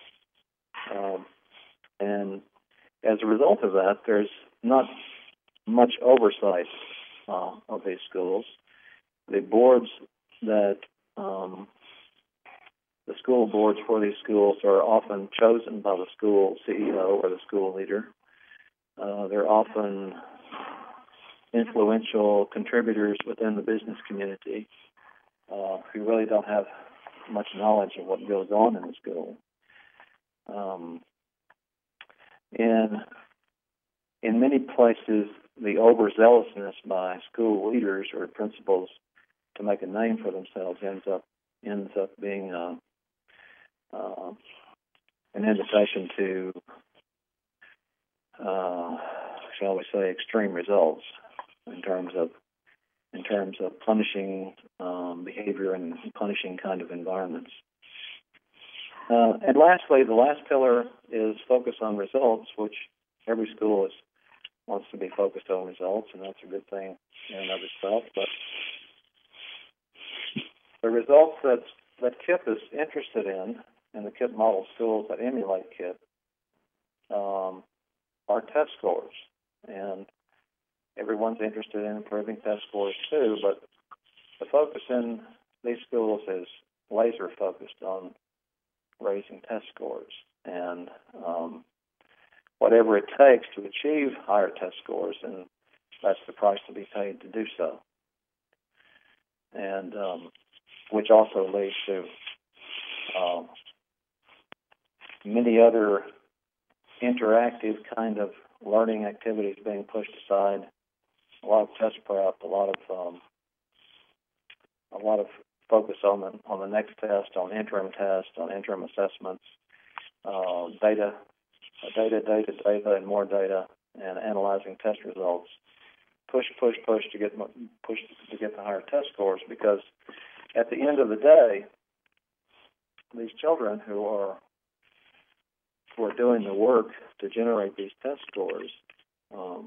Um, and as a result of that, there's not much oversight uh, of these schools. The boards that, um, the school boards for these schools are often chosen by the school C E O or the school leader. Uh, they're often influential contributors within the business community uh, who really don't have much knowledge of what goes on in the school. Um, and in many places, the overzealousness by school leaders or principals to make a name for themselves ends up ends up being uh, uh, an invitation to, uh, shall we say, extreme results in terms of in terms of punishing um, behavior and punishing kind of environments. Uh, and lastly, the last pillar is focus on results, which every school is, wants to be focused on results, and that's a good thing in and of itself. But the results that, that KIPP is interested in, and the KIPP model schools that emulate KIPP, um, are test scores. And everyone's interested in improving test scores too, but the focus in these schools is laser focused on raising test scores. And um, whatever it takes to achieve higher test scores, and that's the price to be paid to do so. And um, which also leads to um, many other interactive kind of learning activities being pushed aside. A lot of test prep, a lot of um, a lot of focus on the on the next test, on interim tests, on interim assessments, uh, data, data, data, data, and more data, and analyzing test results. Push, push, push to get push to get the higher test scores, because at the end of the day, these children who are who are doing the work to generate these test scores um,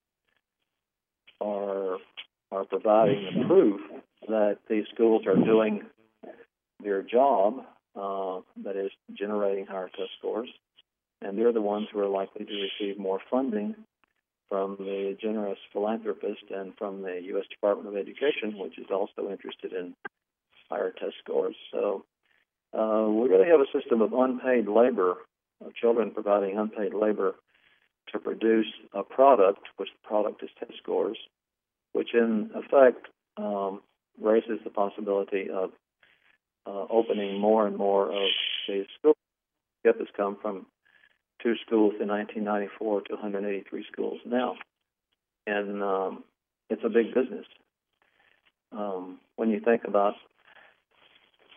are are providing the proof that these schools are doing their job, uh, that is generating higher test scores, and they're the ones who are likely to receive more funding from the generous philanthropist and from the U S Department of Education, which is also interested in higher test scores. So uh, we really have a system of unpaid labor, of children providing unpaid labor to produce a product, which the product is test scores, which in effect um, raises the possibility of uh, opening more and more of these schools. KIPP has come from two schools in nineteen ninety-four to one hundred eighty-three schools now. And um, it's a big business. Um, when you think about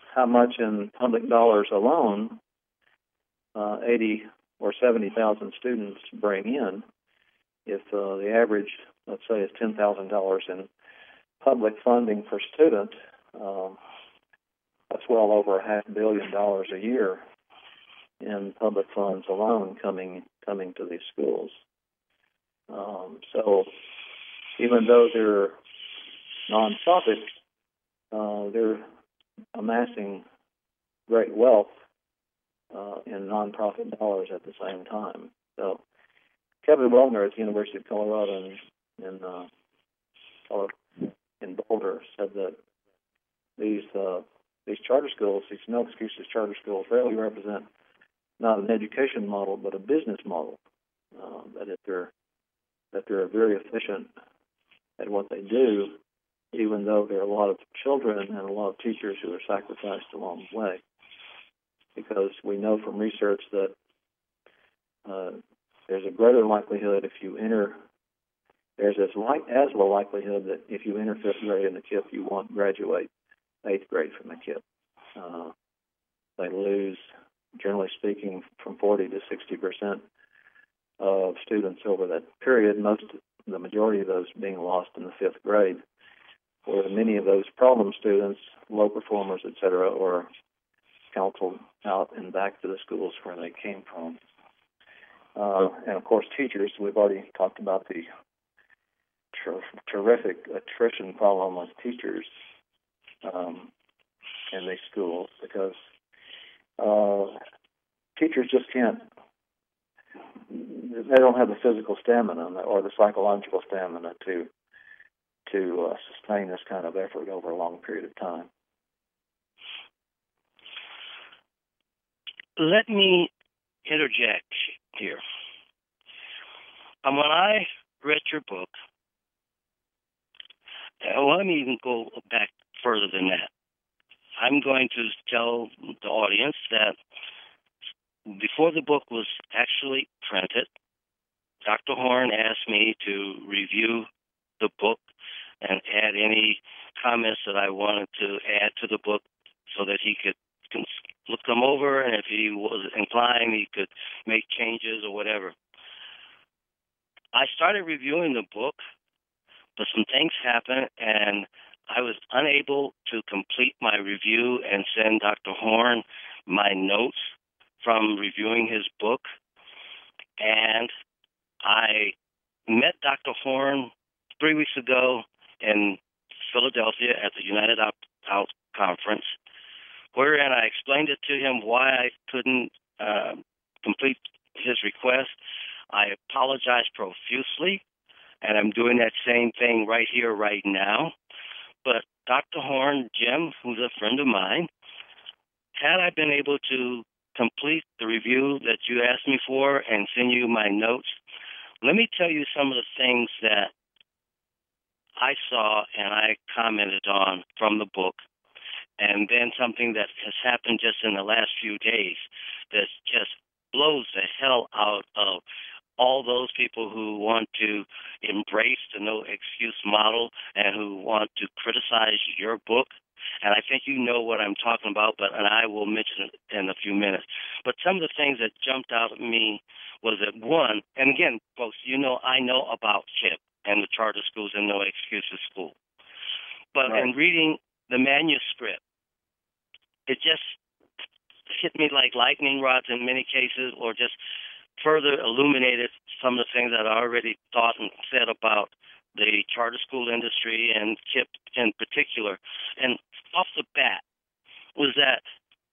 how much in public dollars alone uh, eighty or seventy thousand students bring in. If uh, the average, let's say, is ten thousand dollars in public funding per student, um, that's well over a half billion dollars a year in public funds alone coming coming to these schools. Um, so even though they're nonprofit, uh, they're amassing great wealth uh, in nonprofit dollars at the same time. So Kevin Wellner at the University of Colorado in in, uh, Colorado, in Boulder said that these uh, these charter schools, these no excuses charter schools, really represent not an education model but a business model. Uh, that if they're that they're very efficient at what they do, even though there are a lot of children and a lot of teachers who are sacrificed along the way. Because we know from research that uh, there's a greater likelihood if you enter, there's as, like, as low likelihood that if you enter fifth grade in the K I P, you won't graduate eighth grade from the K I P. Uh, they lose, generally speaking, from forty to sixty percent of students over that period, most, the majority of those being lost in the fifth grade, where many of those problem students, low performers, et cetera, are counseled out and back to the schools where they came from. Uh, and, of course, teachers, we've already talked about the ter- terrific attrition problem with teachers um, in these schools because uh, teachers just can't, they don't have the physical stamina or the psychological stamina to to uh, sustain this kind of effort over a long period of time. Let me interject here. Um, when I read your book, uh, let me even go back further than that. I'm going to tell the audience that before the book was actually printed, Doctor Horn asked me to review the book and add any comments that I wanted to add to the book so that he could look them over, and if he was inclined, he could make changes or whatever. I started reviewing the book, but some things happened, and I was unable to complete my review and send Doctor Horn my notes from reviewing his book. And I met Doctor Horn three weeks ago in Philadelphia at the United Out, Out Conference, wherein I explained it to him why I couldn't uh, complete his request. I apologized profusely, and I'm doing that same thing right here, right now. But Doctor Horn, Jim, who's a friend of mine, had I been able to complete the review that you asked me for and send you my notes, let me tell you some of the things that I saw and I commented on from the book, and then something that has happened just in the last few days that just blows the hell out of all those people who want to embrace the no excuse model and who want to criticize your book. And I think you know what I'm talking about, but and I will mention it in a few minutes. But some of the things that jumped out at me was that, one, and again, folks, you know I know about K I P and the charter schools and no excuses school. But right. In reading the manuscript, it just hit me like lightning rods in many cases, or just further illuminated some of the things that I already thought and said about the charter school industry and K I P in particular. And off the bat was that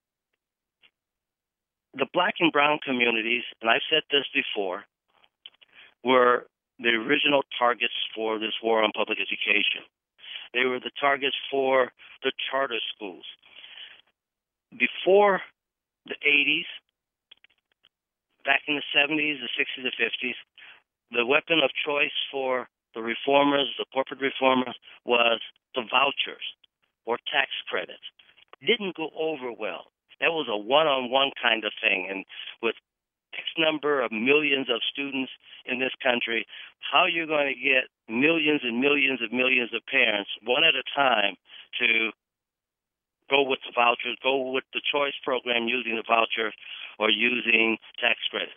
the black and brown communities, and I've said this before, were the original targets for this war on public education. They were the targets for the charter schools. Before the eighties, back in the seventies, the sixties, the fifties, the weapon of choice for the reformers, the corporate reformers, was the vouchers or tax credits. Didn't go over well. That was a one-on-one kind of thing. And with X number of millions of students in this country, how you're going to get millions and millions and millions of parents, one at a time, to go with the vouchers, go with the choice program using the voucher or using tax credit.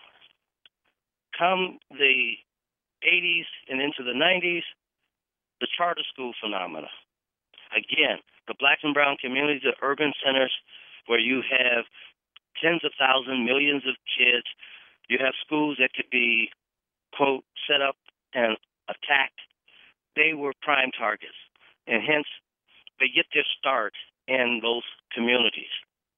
Come the eighties and into the nineties, the charter school phenomena. Again, the black and brown communities, the urban centers where you have tens of thousands, millions of kids. You have schools that could be, quote, set up and attacked. They were prime targets, and hence they get their start in those communities.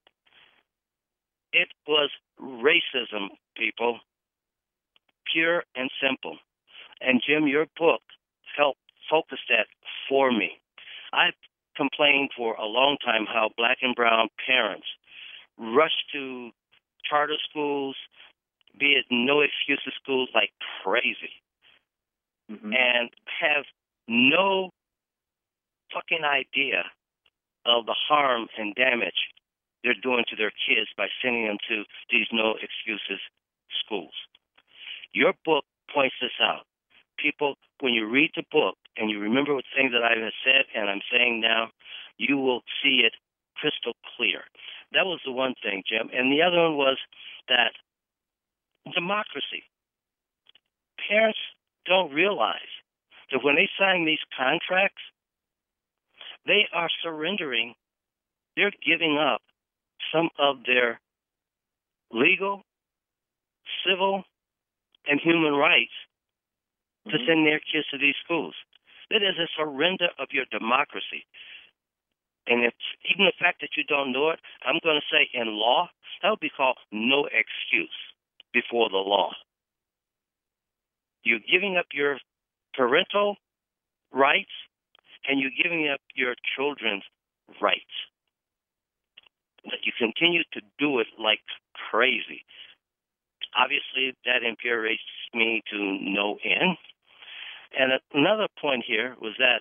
It was racism, people, pure and simple. And Jim, your book helped focus that for me. I've complained for a long time how black and brown parents rush to charter schools, be it no excuses schools, like crazy, mm-hmm. and have no fucking idea of the harm and damage they're doing to their kids by sending them to these no excuses schools. Your book points this out. People, when you read the book and you remember what things that I have said and I'm saying now, you will see it crystal clear. That was the one thing, Jim. And the other one was that democracy. Parents don't realize that when they sign these contracts, they are surrendering, they're giving up some of their legal, civil, and human rights mm-hmm. to send their kids to these schools. It is a surrender of your democracy. And if even the fact that you don't know it, I'm going to say in law, that would be called no excuse before the law. You're giving up your parental rights and you're giving up your children's rights. But you continue to do it like crazy. Obviously, that infuriates me to no end. And another point here was that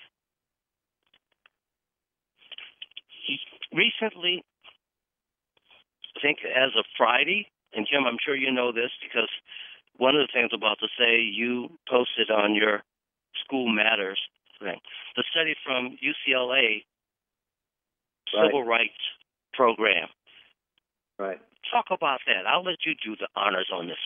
recently, I think as of Friday, and Jim, I'm sure you know this because one of the things I'm about to say, you posted on your School Matters thing, the study from U C L A right. Civil Rights Program. Right. Talk about that. I'll let you do the honors on this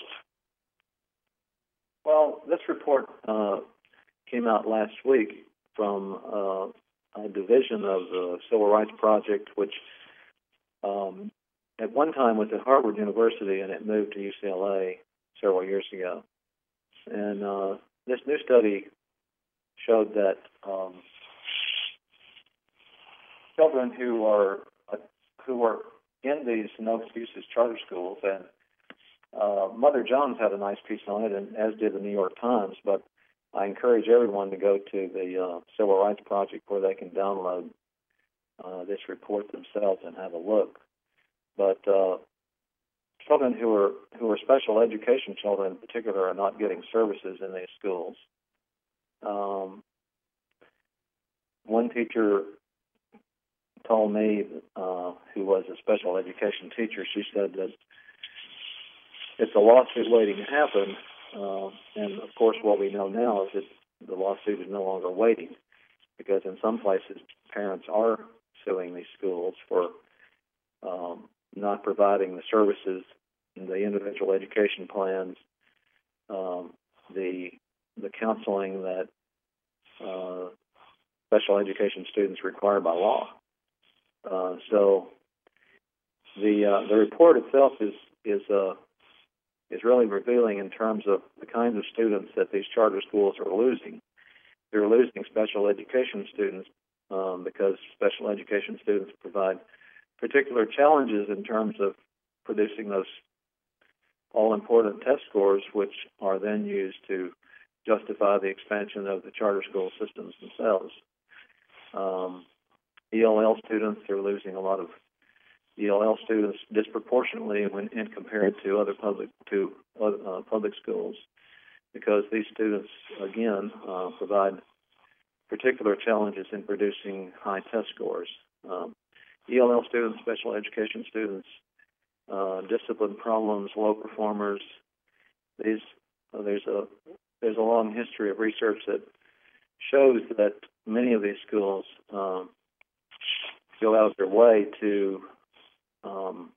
one. Well, this report uh, came out last week from uh, a division of the Civil Rights Project, which um, at one time was at Harvard University, and it moved to U C L A several years ago. And uh, this new study showed that um, children who are uh, who are in these no excuses charter schools, and uh, Mother Jones had a nice piece on it, and as did the New York Times. But I encourage everyone to go to the uh, Civil Rights Project where they can download uh, this report themselves and have a look. But uh, children who are who are special education children in particular are not getting services in these schools. Um, one teacher told me, uh, who was a special education teacher, she said that it's a lawsuit waiting to happen. Uh, and, of course, what we know now is that the lawsuit is no longer waiting because in some places parents are suing these schools for um, not providing the services, the individual education plans, um, the the counseling that uh, special education students require by law. Uh, so the uh, the report itself is is uh, is really revealing in terms of the kinds of students that these charter schools are losing. They're losing special education students um, because special education students provide particular challenges in terms of producing those all-important test scores, which are then used to justify the expansion of the charter school systems themselves. Um, E L L students, they're losing a lot of E L L students disproportionately when in compared to other public to uh, public schools, because these students again uh, provide particular challenges in producing high test scores. Um, E L L students, special education students, uh, discipline problems, low performers. These uh, there's a there's a long history of research that shows that many of these schools um, go out of their way to um,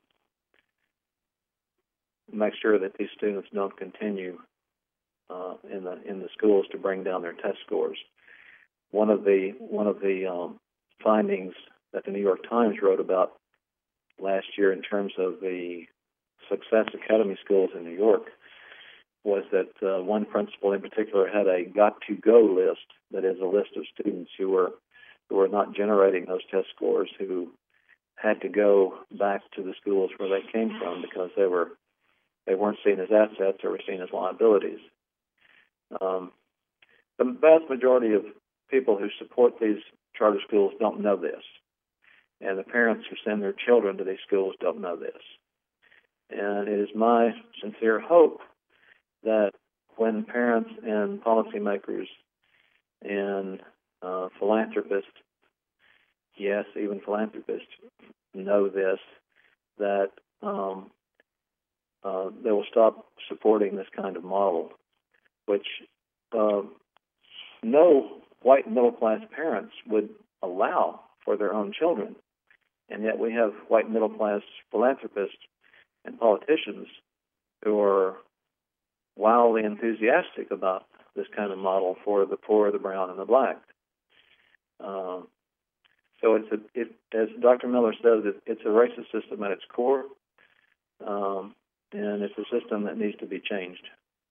make sure that these students don't continue uh, in the in the schools to bring down their test scores. One of the one of the um, findings that the New York Times wrote about last year in terms of the Success Academy schools in New York was that uh, one principal in particular had a got-to-go list, that is a list of students who were who were not generating those test scores, who had to go back to the schools where they came from because they were they weren't seen as assets, they were seen as liabilities. Um, the vast majority of people who support these charter schools don't know this, and the parents who send their children to these schools don't know this. And it is my sincere hope that when parents and policymakers and uh, philanthropists, yes, even philanthropists know this, that um, uh, they will stop supporting this kind of model, which uh, no white middle-class parents would allow for their own children. And yet we have white middle-class philanthropists and politicians who are wildly enthusiastic about this kind of model for the poor, the brown, and the black. Um, so it's a, it, as Doctor Miller says, it, it's a racist system at its core, um, and it's a system that needs to be changed.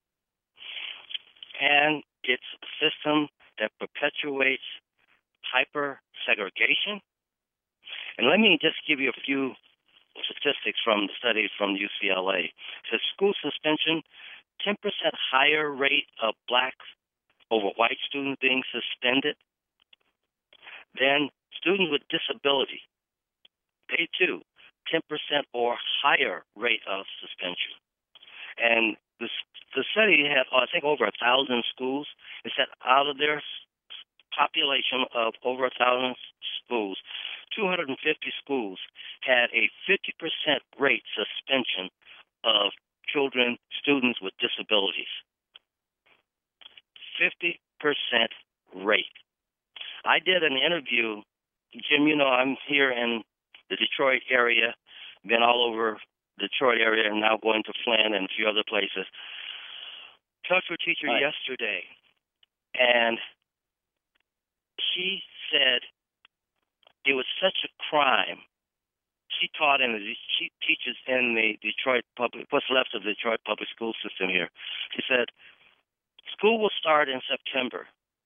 And it's a system that perpetuates hyper-segregation. And let me just give you a few statistics from the study from U C L A. It says school suspension, ten percent higher rate of blacks over white students being suspended. Then students with disability, they too, ten percent or higher rate of suspension. And this, the study had, I think, over a thousand schools. It said out of their population of over a thousand schools, two hundred fifty schools had a fifty percent rate suspension of children, students with disabilities. fifty percent rate. I did an interview, Jim, you know, I'm here in the Detroit area, been all over the Detroit area, and now going to Flint and a few other places. Talked to a teacher Hi. yesterday, and she said it was such a crime. She taught in the, she teaches in the Detroit public, what's left of the Detroit public school system here. She said, school will start in September,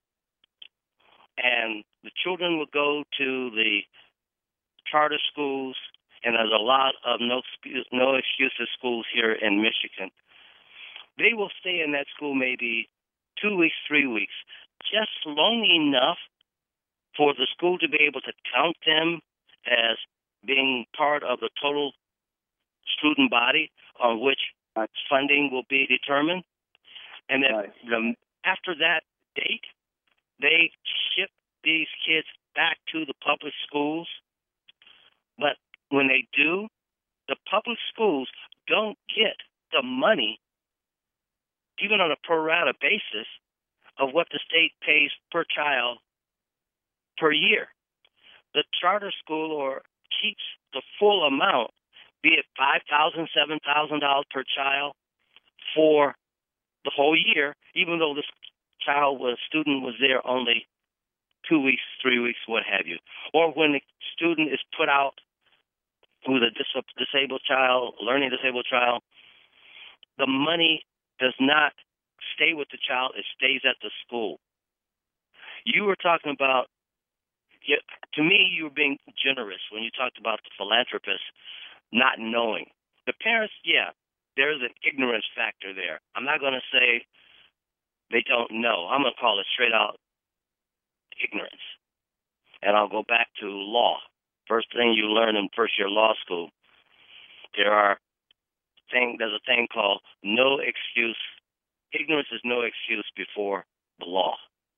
and the children will go to the charter schools, and there's a lot of no no excuses schools here in Michigan. They will stay in that school maybe two weeks, three weeks, just long enough for the school to be able to count them as being part of the total student body on which funding will be determined. And then Right. the, after that date, they ship these kids back to the public schools. But when they do, the public schools don't get the money, even on a pro rata basis, of what the state pays per child per year. The charter school or keeps the full amount, be it five thousand dollars, seven thousand dollars per child for the whole year, even though this child was student was there only two weeks, three weeks, what have you. Or when the student is put out who's a dis- disabled child, learning disabled child, the money does not stay with the child, it stays at the school. You were talking about, yeah, to me, you were being generous when you talked about the philanthropists not knowing. The parents, yeah, there's an ignorance factor there. I'm not going to say they don't know. I'm going to call it straight out ignorance. And I'll go back to law. First thing you learn in first year law school, there are thing there's a thing called no excuse. Ignorance is no excuse before the law.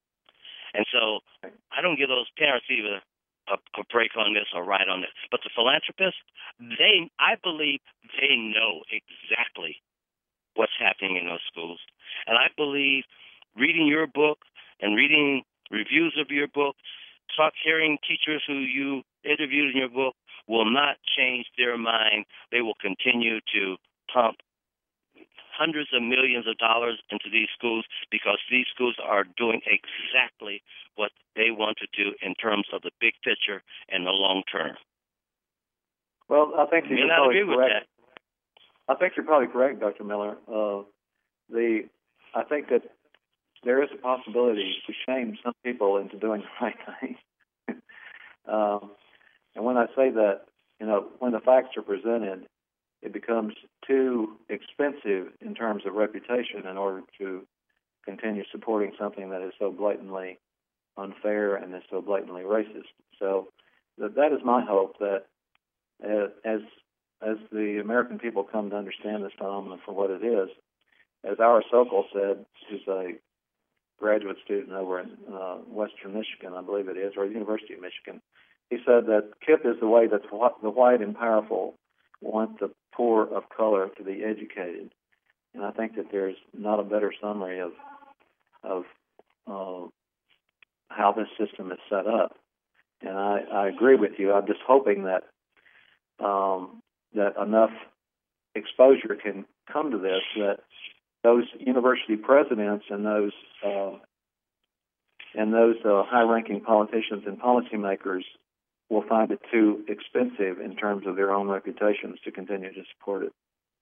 And so I don't give those parents either a, a break on this or right on this. But the philanthropists, they I believe they know exactly what's happening in those schools. And I believe reading your book and reading reviews of your book talk-hearing teachers who you interviewed in your book will not change their mind. They will continue to pump hundreds of millions of dollars into these schools because these schools are doing exactly what they want to do in terms of the big picture and the long term. Well, I think You you're may not probably agree with correct. that. I think you're probably correct, Doctor Miller. Uh, the I think that there is a possibility to shame some people into doing the right thing. um, and when I say that, you know, when the facts are presented, it becomes too expensive in terms of reputation in order to continue supporting something that is so blatantly unfair and is so blatantly racist. So that, that is my hope that uh, as as the American people come to understand this phenomenon for what it is, as Ara Sokol said, who's a graduate student over in uh, Western Michigan, I believe it is, or the University of Michigan, he said that K I P is the way that the white and powerful want the poor of color to be educated. And I think that there's not a better summary of of uh, how this system is set up. And I, I agree with you. I'm just hoping that um, that enough exposure can come to this that those university presidents and those uh, and those uh, high-ranking politicians and policymakers will find it too expensive in terms of their own reputations to continue to support it.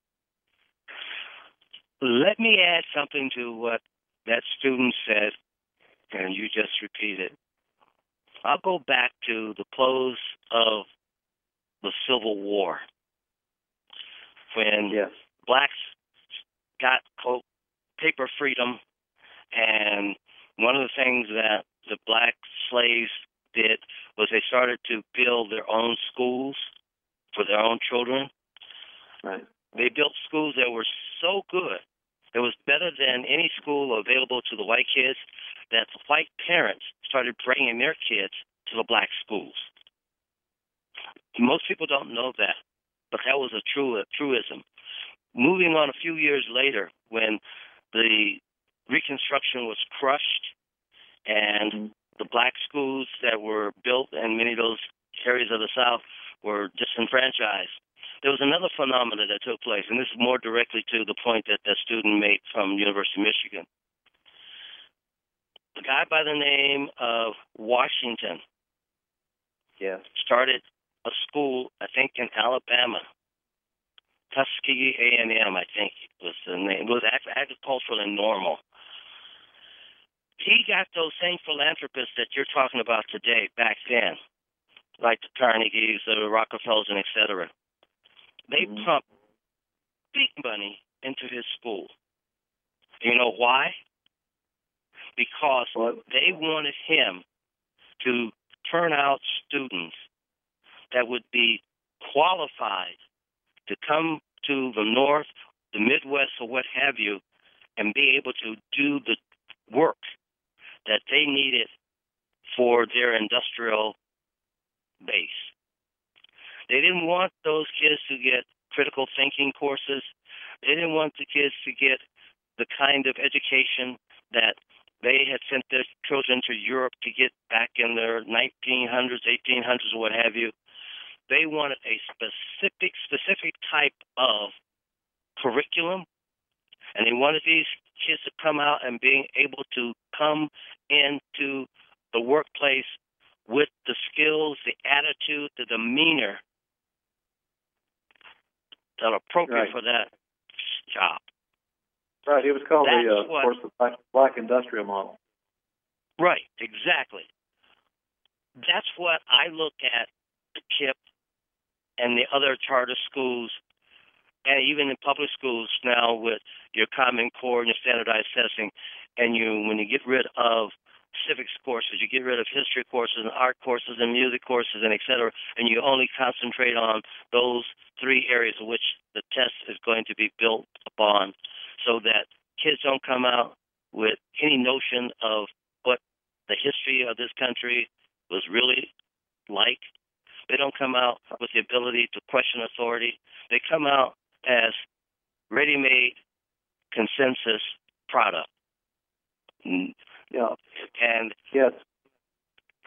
Let me add something to what that student said, and you just repeated. I'll go back to the close of the Civil War, when yes. blacks got, quote, paper freedom, and one of the things that the black slaves did was they started to build their own schools for their own children. Right. They built schools that were so good, it was better than any school available to the white kids, that the white parents started bringing their kids to the black schools. Most people don't know that, but that was a true a truism. Moving on a few years later, when the Reconstruction was crushed and Mm-hmm. the black schools that were built in many of those areas of the South were disenfranchised, there was another phenomenon that took place, and this is more directly to the point that that student made from University of Michigan. A guy by the name of Washington Yes. started a school, I think, in Alabama. Tuskegee A and M, I think was the name. It was agricultural and normal. He got those same philanthropists that you're talking about today back then, like the Carnegies, the Rockefellers, and et cetera. They Mm-hmm. pumped big money into his school. You know why? Because What? they wanted him to turn out students that would be qualified to come to the North, the Midwest, or what have you, and be able to do the work that they needed for their industrial base. They didn't want those kids to get critical thinking courses. They didn't want the kids to get the kind of education that they had sent their children to Europe to get back in their nineteen hundreds, eighteen hundreds, or what have you. They wanted a specific, specific type of curriculum, and they wanted these kids to come out and being able to come into the workplace with the skills, the attitude, the demeanor that are appropriate Right. for that job. Right. It was called That's the, uh, what- of course, the black, black industrial model. Right, exactly. That's what I look at the K I P and the other charter schools, and even in public schools now with your Common Core and your standardized testing, and you when you get rid of civics courses, you get rid of history courses and art courses and music courses and et cetera, and you only concentrate on those three areas in which the test is going to be built upon, so that kids don't come out with any notion of what the history of this country was really like. They don't come out with the ability to question authority. They come out as ready-made consensus product. Yeah. And Yes.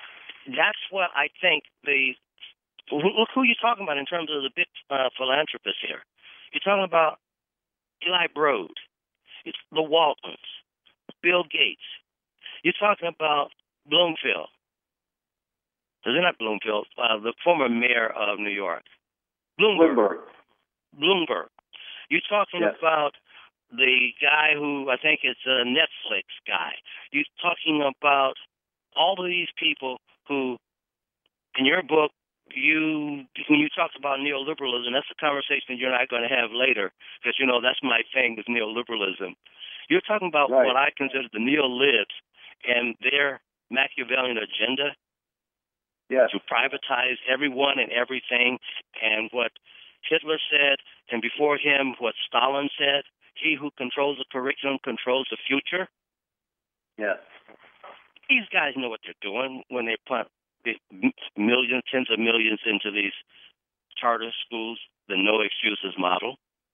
that's what I think the look who you're talking about in terms of the big uh, philanthropists here. You're talking about Eli Broad, it's the Waltons, Bill Gates. You're talking about Bloomfield. They're not Bloomfield, uh, the former mayor of New York. Bloomberg. Bloomberg. Bloomberg. You're talking Yes. about the guy who I think is a Netflix guy. You're talking about all of these people who, in your book, you when you talk about neoliberalism, that's a conversation you're not going to have later because, you know, that's my thing with neoliberalism. You're talking about Right. what I consider the neolibs and their Machiavellian agenda Yes. to privatize everyone and everything, and what Hitler said, and before him, what Stalin said, he who controls the curriculum controls the future. Yes. These guys know what they're doing when they put millions, tens of millions into these charter schools, the no excuses model.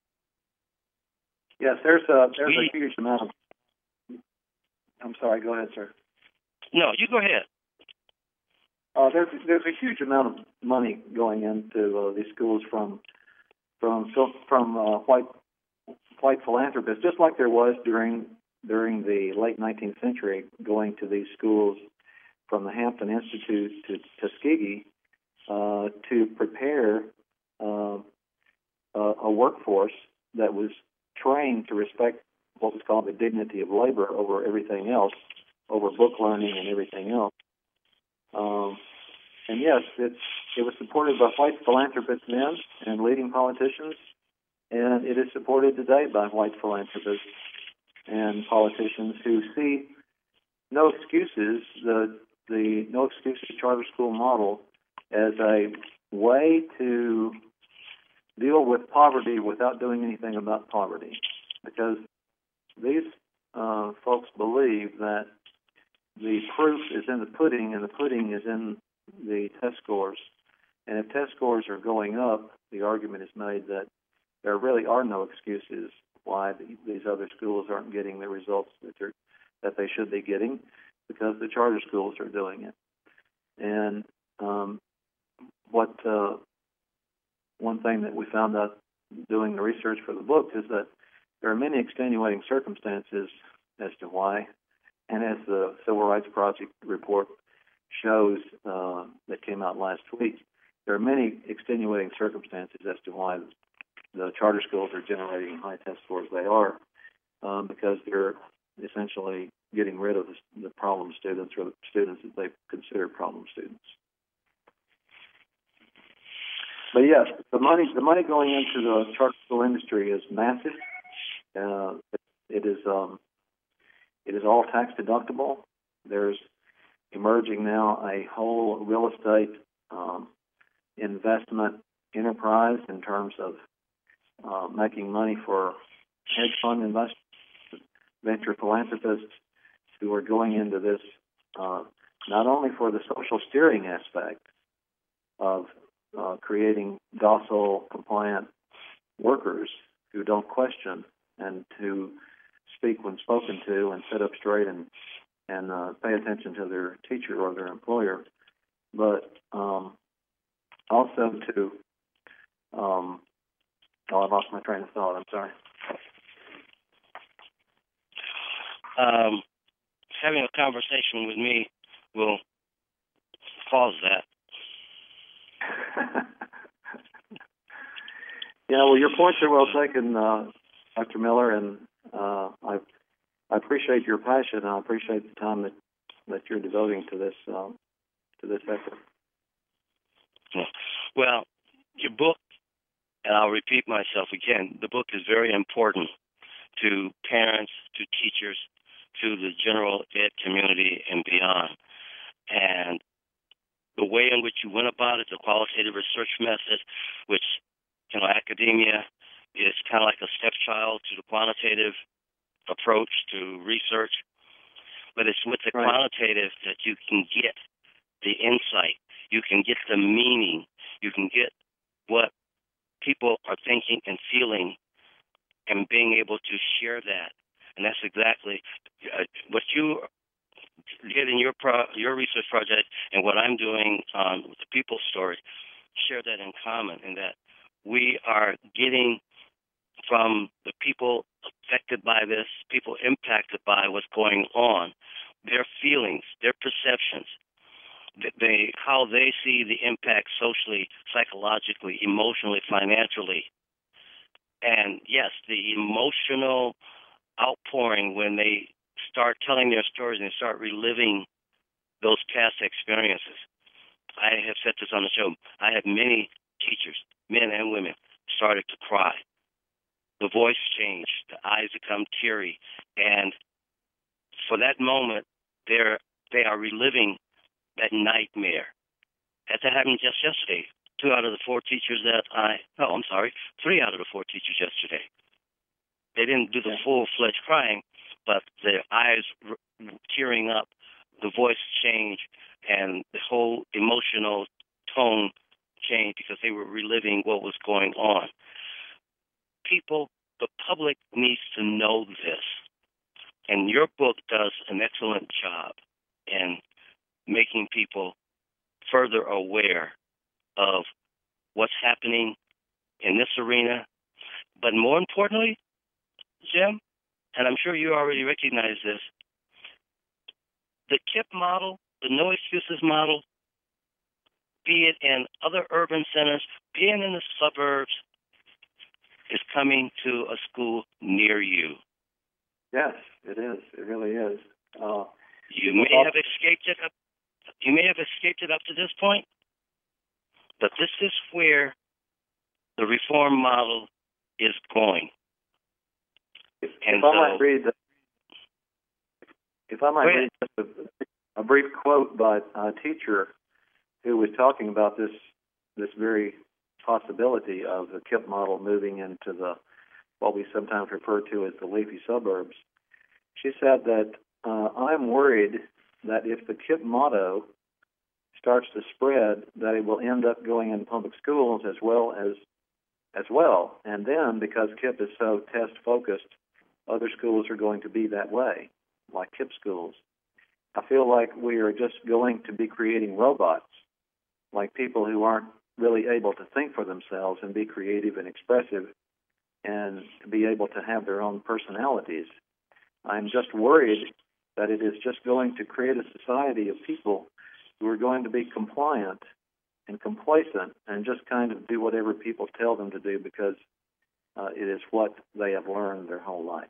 Yes, there's a there's We- a huge amount of. I'm sorry. Go ahead, sir. No, you go ahead. Uh, there's there's a huge amount of money going into uh, these schools from from from uh, white white philanthropists, just like there was during during the late nineteenth century, going to these schools from the Hampton Institute to Tuskegee uh, to prepare uh, a, a workforce that was trained to respect what was called the dignity of labor over everything else, over book learning and everything else. Um, and yes, it's, it was supported by white philanthropists then and leading politicians, and it is supported today by white philanthropists and politicians who see no excuses, the the no excuses charter school model as a way to deal with poverty without doing anything about poverty, because these uh, folks believe that the proof is in the pudding, and the pudding is in the test scores. And if test scores are going up, the argument is made that there really are no excuses why the, these other schools aren't getting the results that they're, that they should be getting, because the charter schools are doing it. And um, what uh, one thing that we found out doing the research for the book is that there are many extenuating circumstances as to why. And as the Civil Rights Project report shows uh, that came out last week, there are many extenuating circumstances as to why the charter schools are generating high test scores they are, um, because they're essentially getting rid of the, the problem students or the students that they consider problem students. But yes, the money the money going into the charter school industry is massive. Uh, it, it is um, it is all tax deductible. There's emerging now a whole real estate um, investment enterprise in terms of uh, making money for hedge fund investors, venture philanthropists who are going into this uh, not only for the social steering aspect of uh, creating docile, compliant workers who don't question and to speak when spoken to and sit up straight and and uh, pay attention to their teacher or their employer, but um, also to um, oh, I lost my train of thought. I'm sorry. Um, having a conversation with me will cause that. Yeah, well, your points are well taken, uh, Doctor Miller, and uh, I, I appreciate your passion. And I appreciate the time that, that you're devoting to this uh, to this effort. Well, your book, and I'll repeat myself again, the book is very important to parents, to teachers, to the general ed community and beyond. And the way in which you went about it, the qualitative research method, which, you know, academia is kind of like a stepchild to the quantitative approach to research, but it's with the Right. quantitative that you can get the insight, you can get the meaning, you can get what people are thinking and feeling and being able to share that. And that's exactly uh, what you did in your pro, your research project and what I'm doing um, with the People's Story share that in common, in that we are getting from the people affected by this, people impacted by what's going on, their feelings, their perceptions, they, how they see the impact socially, psychologically, emotionally, financially. And yes, the emotional outpouring when they start telling their stories and start reliving those past experiences. I have said this on the show. I have many teachers, men and women, started to cry. The voice changed, the eyes become teary, and for that moment, they're they are reliving that nightmare. That happened just yesterday. Two out of the four teachers that I, oh, I'm sorry, three out of the four teachers yesterday. They didn't do the full-fledged crying, but their eyes r- tearing up, the voice changed, and the whole emotional tone changed because they were reliving what was going on. People, the public needs to know this. And your book does an excellent job in making people further aware of what's happening in this arena. But more importantly, Jim, and I'm sure you already recognize this, the KIPP model, the no excuses model, be it in other urban centers, be it in the suburbs, is coming to a school near you. Yes, it is. It really is. Uh, you may have escaped it up. You may have escaped it up to this point, but this is where the reform model is going. If, and if so, I might read, the, if I might read just a, a brief quote by a teacher who was talking about this this very possibility of the KIPP model moving into the what we sometimes refer to as the leafy suburbs. She said that uh, I'm worried that if the KIPP motto starts to spread, that it will end up going in public schools as well as as well. And then, because KIPP is so test focused, other schools are going to be that way, like KIPP schools. I feel like we are just going to be creating robots, like people who aren't really able to think for themselves and be creative and expressive and to be able to have their own personalities. I'm just worried that it is just going to create a society of people who are going to be compliant and complacent and just kind of do whatever people tell them to do because uh, it is what they have learned their whole life.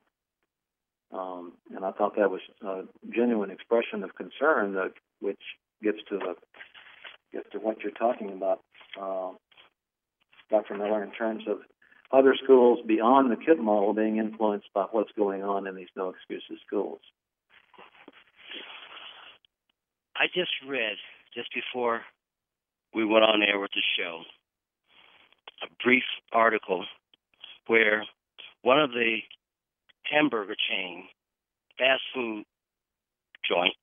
Um, and I thought that was a genuine expression of concern, that which gets to the gets to what you're talking about, uh, Doctor Miller, in terms of other schools beyond the KIPP model being influenced by what's going on in these no excuses schools. I just read, just before we went on air with the show, a brief article where one of the hamburger chain, fast food joint,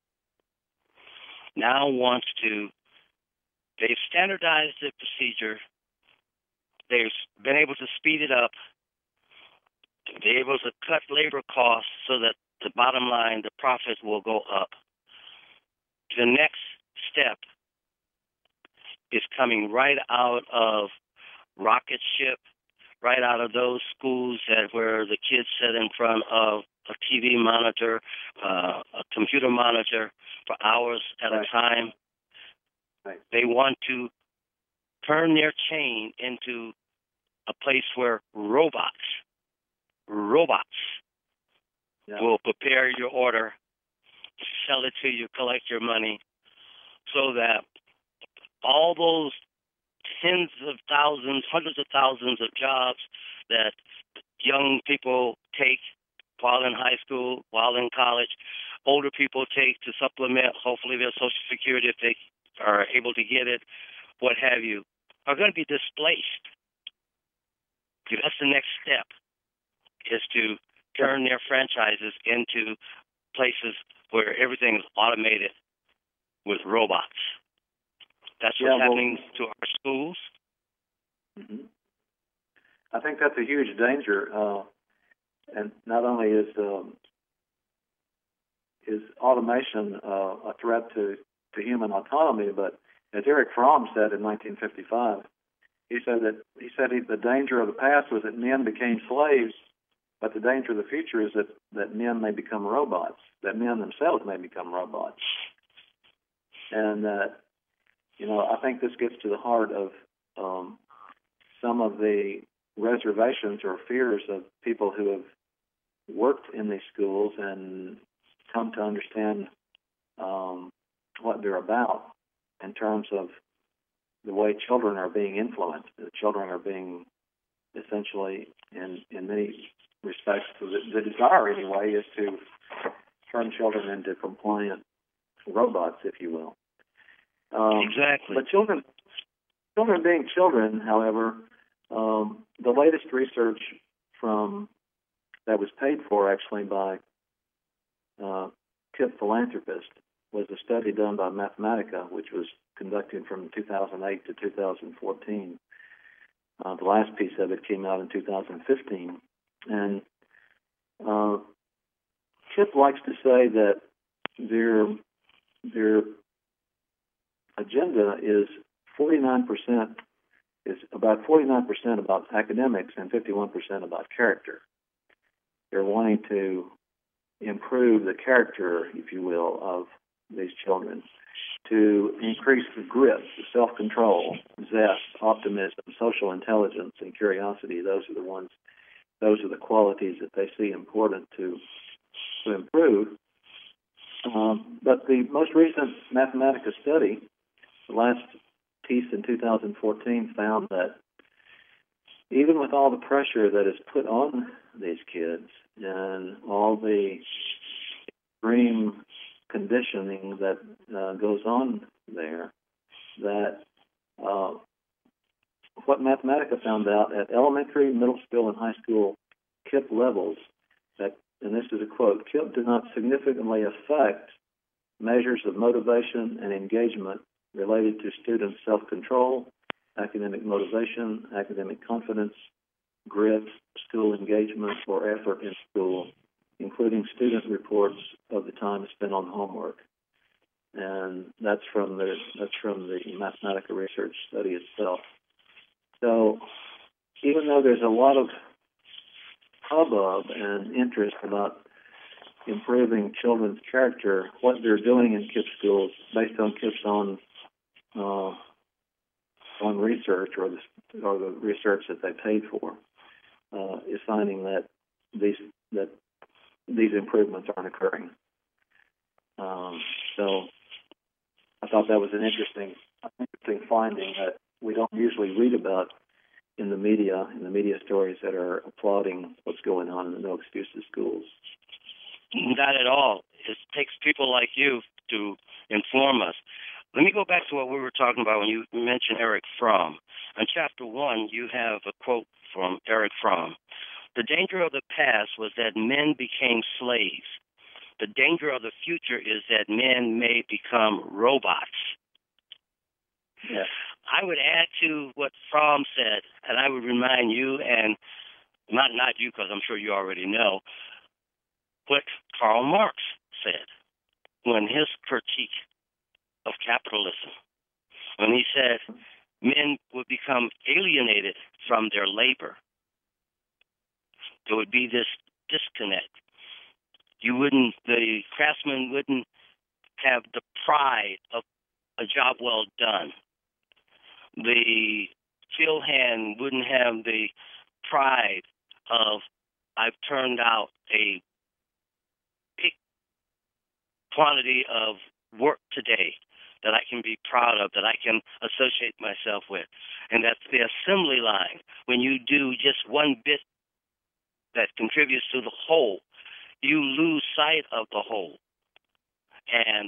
now wants to, they've standardized the procedure. They've been able to speed it up. They're able to cut labor costs so that the bottom line, the profit will go up. The next step is coming right out of rocket ship, right out of those schools that where the kids sit in front of a T V monitor, uh, a computer monitor for hours at right. a time. Right. They want to turn their chain into a place where robots, robots yeah. will prepare your order, sell it to you, collect your money, so that all those tens of thousands, hundreds of thousands of jobs that young people take while in high school, while in college, older people take to supplement, hopefully, their Social Security if they are able to get it, what have you, are going to be displaced. That's the next step, is to turn their franchises into places where everything is automated with robots. That's what's yeah, well, happening to our schools. Mm-hmm. I think that's a huge danger. Uh, and not only is um, is automation uh, a threat to, to human autonomy? But as Eric Fromm said in nineteen fifty-five, he said that he said he, the danger of the past was that men became slaves, but the danger of the future is that, that men may become robots, that men themselves may become robots. And, uh, you know, I think this gets to the heart of um, some of the reservations or fears of people who have worked in these schools and come to understand um, what they're about in terms of the way children are being influenced. The children are being essentially, in, in many respects, the, the desire anyway is to turn children into compliant robots, if you will. Um, exactly. But children, children being children, however, um, the latest research from that was paid for actually by uh, KIPP Philanthropist was a study done by Mathematica, which was conducted from two thousand eight to two thousand fourteen. Uh, the last piece of it came out in two thousand fifteen. And uh, KIPP likes to say that their, their agenda is forty-nine percent, is about forty-nine percent about academics and fifty-one percent about character. They're wanting to improve the character, if you will, of these children, to increase the grit, the self-control, zest, optimism, social intelligence, and curiosity. Those are the ones, those are the qualities that they see important to, to improve. Um, but the most recent Mathematica study, the last piece in two thousand fourteen, found that even with all the pressure that is put on these kids and all the extreme conditioning that uh, goes on there, that uh, what Mathematica found out at elementary, middle school, and high school KIPP levels, that, and this is a quote, KIPP did not significantly affect measures of motivation and engagement related to student self-control, academic motivation, academic confidence, grit, school engagement, or effort in school, including student reports of the time spent on homework. And that's from the that's from the Mathematica research study itself. So even though there's a lot of hubbub and interest about improving children's character, what they're doing in KIPP schools, based on KIPP's own uh, on research or the or the research that they paid for, uh, is finding that these that these improvements aren't occurring. Um, so I thought that was an interesting interesting finding that we don't usually read about in the media, in the media stories that are applauding what's going on in the No Excuses schools. Not at all. It takes people like you to inform us. Let me go back to what we were talking about when you mentioned Eric Fromm. In chapter one, you have a quote from Eric Fromm. The danger of the past was that men became slaves. The danger of the future is that men may become robots. Yeah. I would add to what Fromm said, and I would remind you, and not not you because I'm sure you already know, what Karl Marx said when his critique of capitalism, when he said men would become alienated from their labor. There would be this disconnect. You wouldn't, the craftsman wouldn't have the pride of a job well done. The field hand wouldn't have the pride of, I've turned out a big quantity of work today that I can be proud of, that I can associate myself with. And that's the assembly line. When you do just one bit that contributes to the whole, you lose sight of the whole. And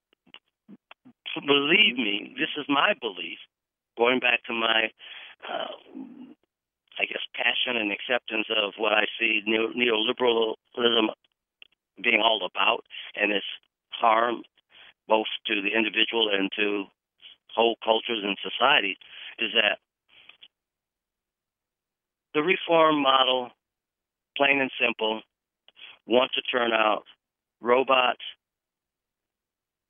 believe me, this is my belief, going back to my, uh, I guess, passion and acceptance of what I see neo- neoliberalism being all about and its harm both to the individual and to whole cultures and society, is that the reform model, plain and simple, want to turn out robots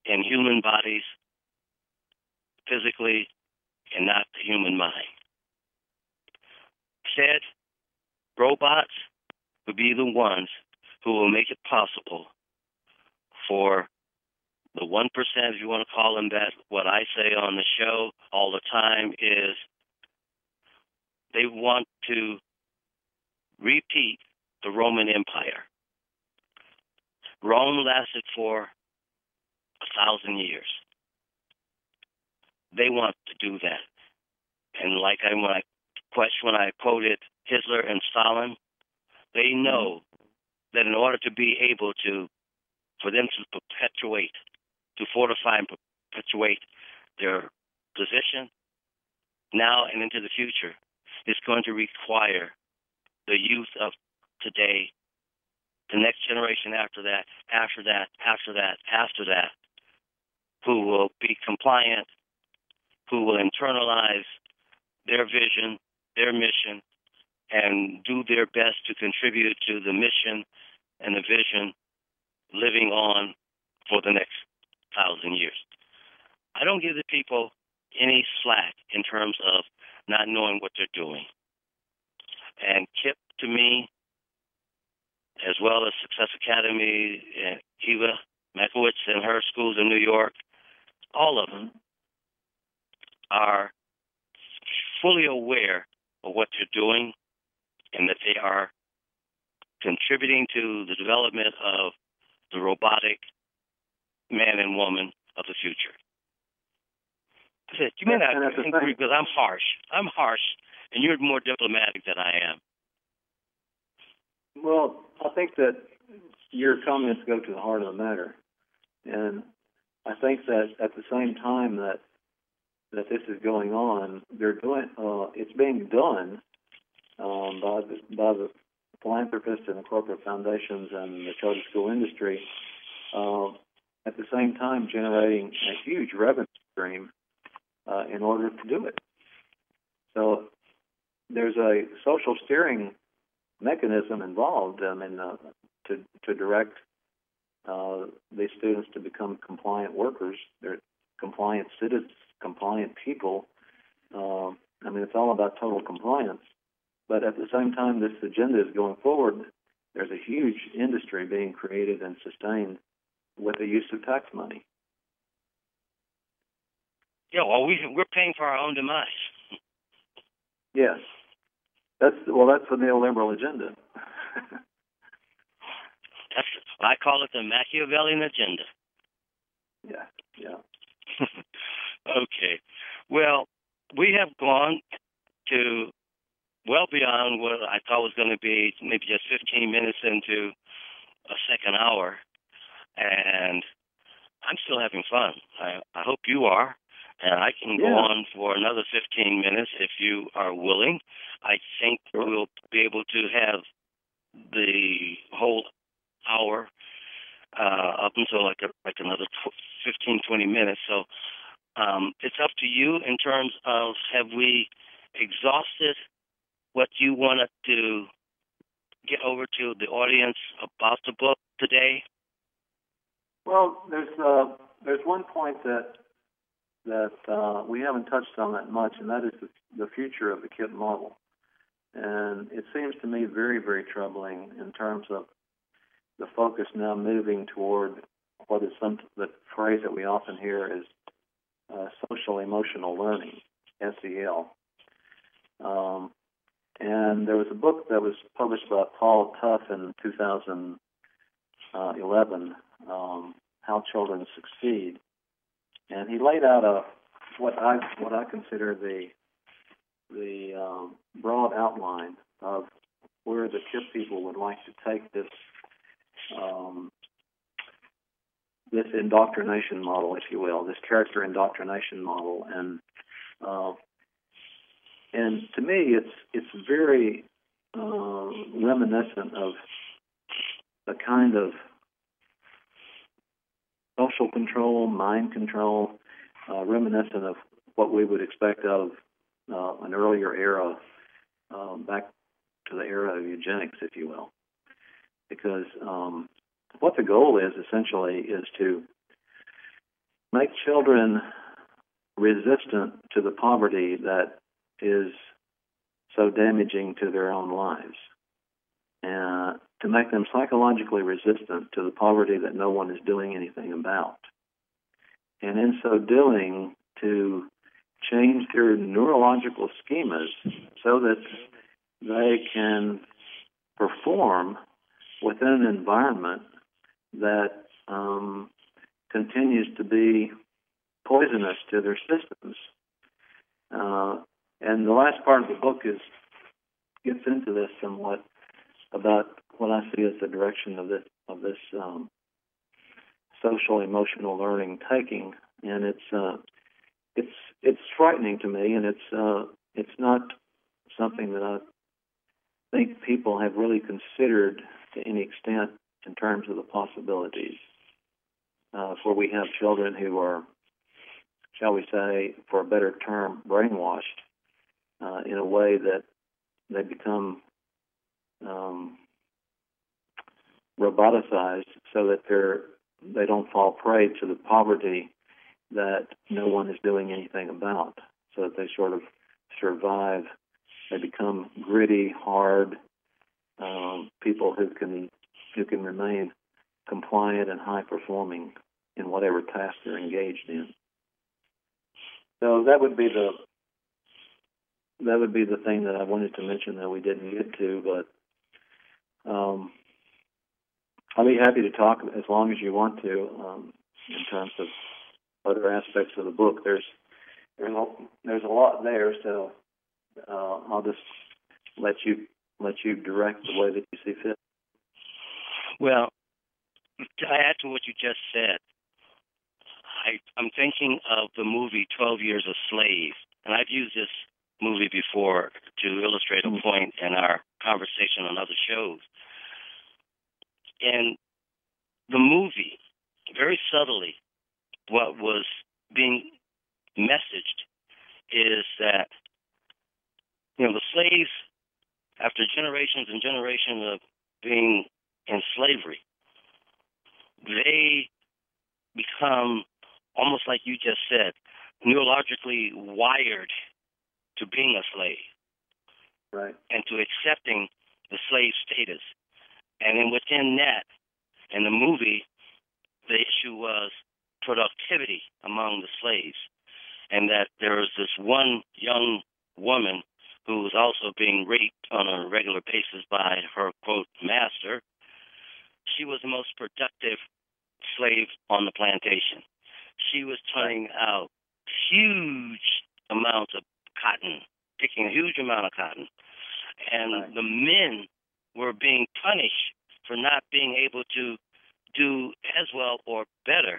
in human bodies physically and not the human mind. Said robots will be the ones who will make it possible for the one percent, if you want to call them that. What I say on the show all the time is they want to repeat the Roman Empire. Rome lasted for a thousand years. They want to do that. And like I when I question when I quoted Hitler and Stalin, they know that in order to be able to, for them to perpetuate, to fortify and perpetuate their position now and into the future, it's going to require the youth of today, the next generation after that, after that, after that, after that, who will be compliant, who will internalize their vision, their mission, and do their best to contribute to the mission and the vision living on for the next thousand years. I don't give the people any slack in terms of not knowing what they're doing. And Kip, to me, as well as Success Academy and Eva Makowitz and her schools in New York, all of them are fully aware of what they're doing and that they are contributing to the development of the robotic man and woman of the future. You may not agree because I'm harsh. I'm harsh, and you're more diplomatic than I am. Well, I think that your comments go to the heart of the matter. And I think that at the same time that that this is going on, they're doing uh, it's being done um, by the by the philanthropists and the corporate foundations and the charter school industry. Uh, at the same time, generating a huge revenue stream uh, in order to do it. So there's a social steering mechanism involved. I mean, uh, to to direct uh, these students to become compliant workers. They're compliant citizens, compliant people. Uh, I mean, it's all about total compliance. But at the same time, this agenda is going forward. There's a huge industry being created and sustained with the use of tax money. Yeah, well, we, we're paying for our own demise. Yes. That's well, that's the neoliberal agenda. That's, I call it the Machiavellian agenda. Yeah, yeah. Okay. Well, we have gone to well beyond what I thought was going to be maybe just fifteen minutes into a second hour, and I'm still having fun. I, I hope you are, and I can yeah. go on for another fifteen minutes if you are willing. I think sure. we'll be able to have the whole hour uh, up until like a, like another fifteen, twenty minutes. So um, it's up to you in terms of have we exhausted what you wanted to get over to the audience about the book today? Well, there's uh, there's one point that that uh, we haven't touched on that much, and that is the, the future of the KIPP model. And it seems to me very, very troubling in terms of the focus now moving toward what is some the phrase that we often hear is uh, social emotional learning, S E L. Um, and there was a book that was published by Paul Tough in two thousand eleven, um, How Children Succeed, and he laid out a what I what I consider the the um, broad outline of where the KIPP people would like to take this um, this indoctrination model, if you will, this character indoctrination model, and uh, and to me, it's it's very uh, reminiscent of the kind of social control, mind control, uh, reminiscent of what we would expect out of uh, an earlier era, uh, back to the era of eugenics, if you will. Because um, what the goal is essentially is to make children resistant to the poverty that is so damaging to their own lives, and to make them psychologically resistant to the poverty that no one is doing anything about. And in so doing, to change their neurological schemas so that they can perform within an environment that um, continues to be poisonous to their systems. Uh, and the last part of the book is gets into this somewhat about what I see as the direction of this of this um, social emotional learning taking, and it's uh, it's it's frightening to me, and it's uh, it's not something that I think people have really considered to any extent in terms of the possibilities. Uh, for we have children who are, shall we say, for a better term, brainwashed uh, in a way that they become um, roboticized, so that they're they don't fall prey to the poverty that no one is doing anything about, so that they sort of survive. They become gritty, hard um, people who can who can remain compliant and high performing in whatever task they're engaged in. So that would be the that would be the thing that I wanted to mention that we didn't get to, but um, I'll be happy to talk as long as you want to um, in terms of other aspects of the book. There's there's a, there's a lot there, so uh, I'll just let you let you direct the way that you see fit. Well, to add to what you just said, I, I'm thinking of the movie twelve Years a Slave, and I've used this movie before to illustrate a point in our conversation on other shows. In the movie, very subtly, what was being messaged is that, you know, the slaves, after generations and generations of being in slavery, they become, almost like you just said, neurologically wired to being a slave, right, and to accepting the slave status. And then within that, in the movie, the issue was productivity among the slaves, and that there was this one young woman who was also being raped on a regular basis by her, quote, master. She was the most productive slave on the plantation. She was turning out huge amounts of cotton, picking a huge amount of cotton. And right. the men were being punished for not being able to do as well or better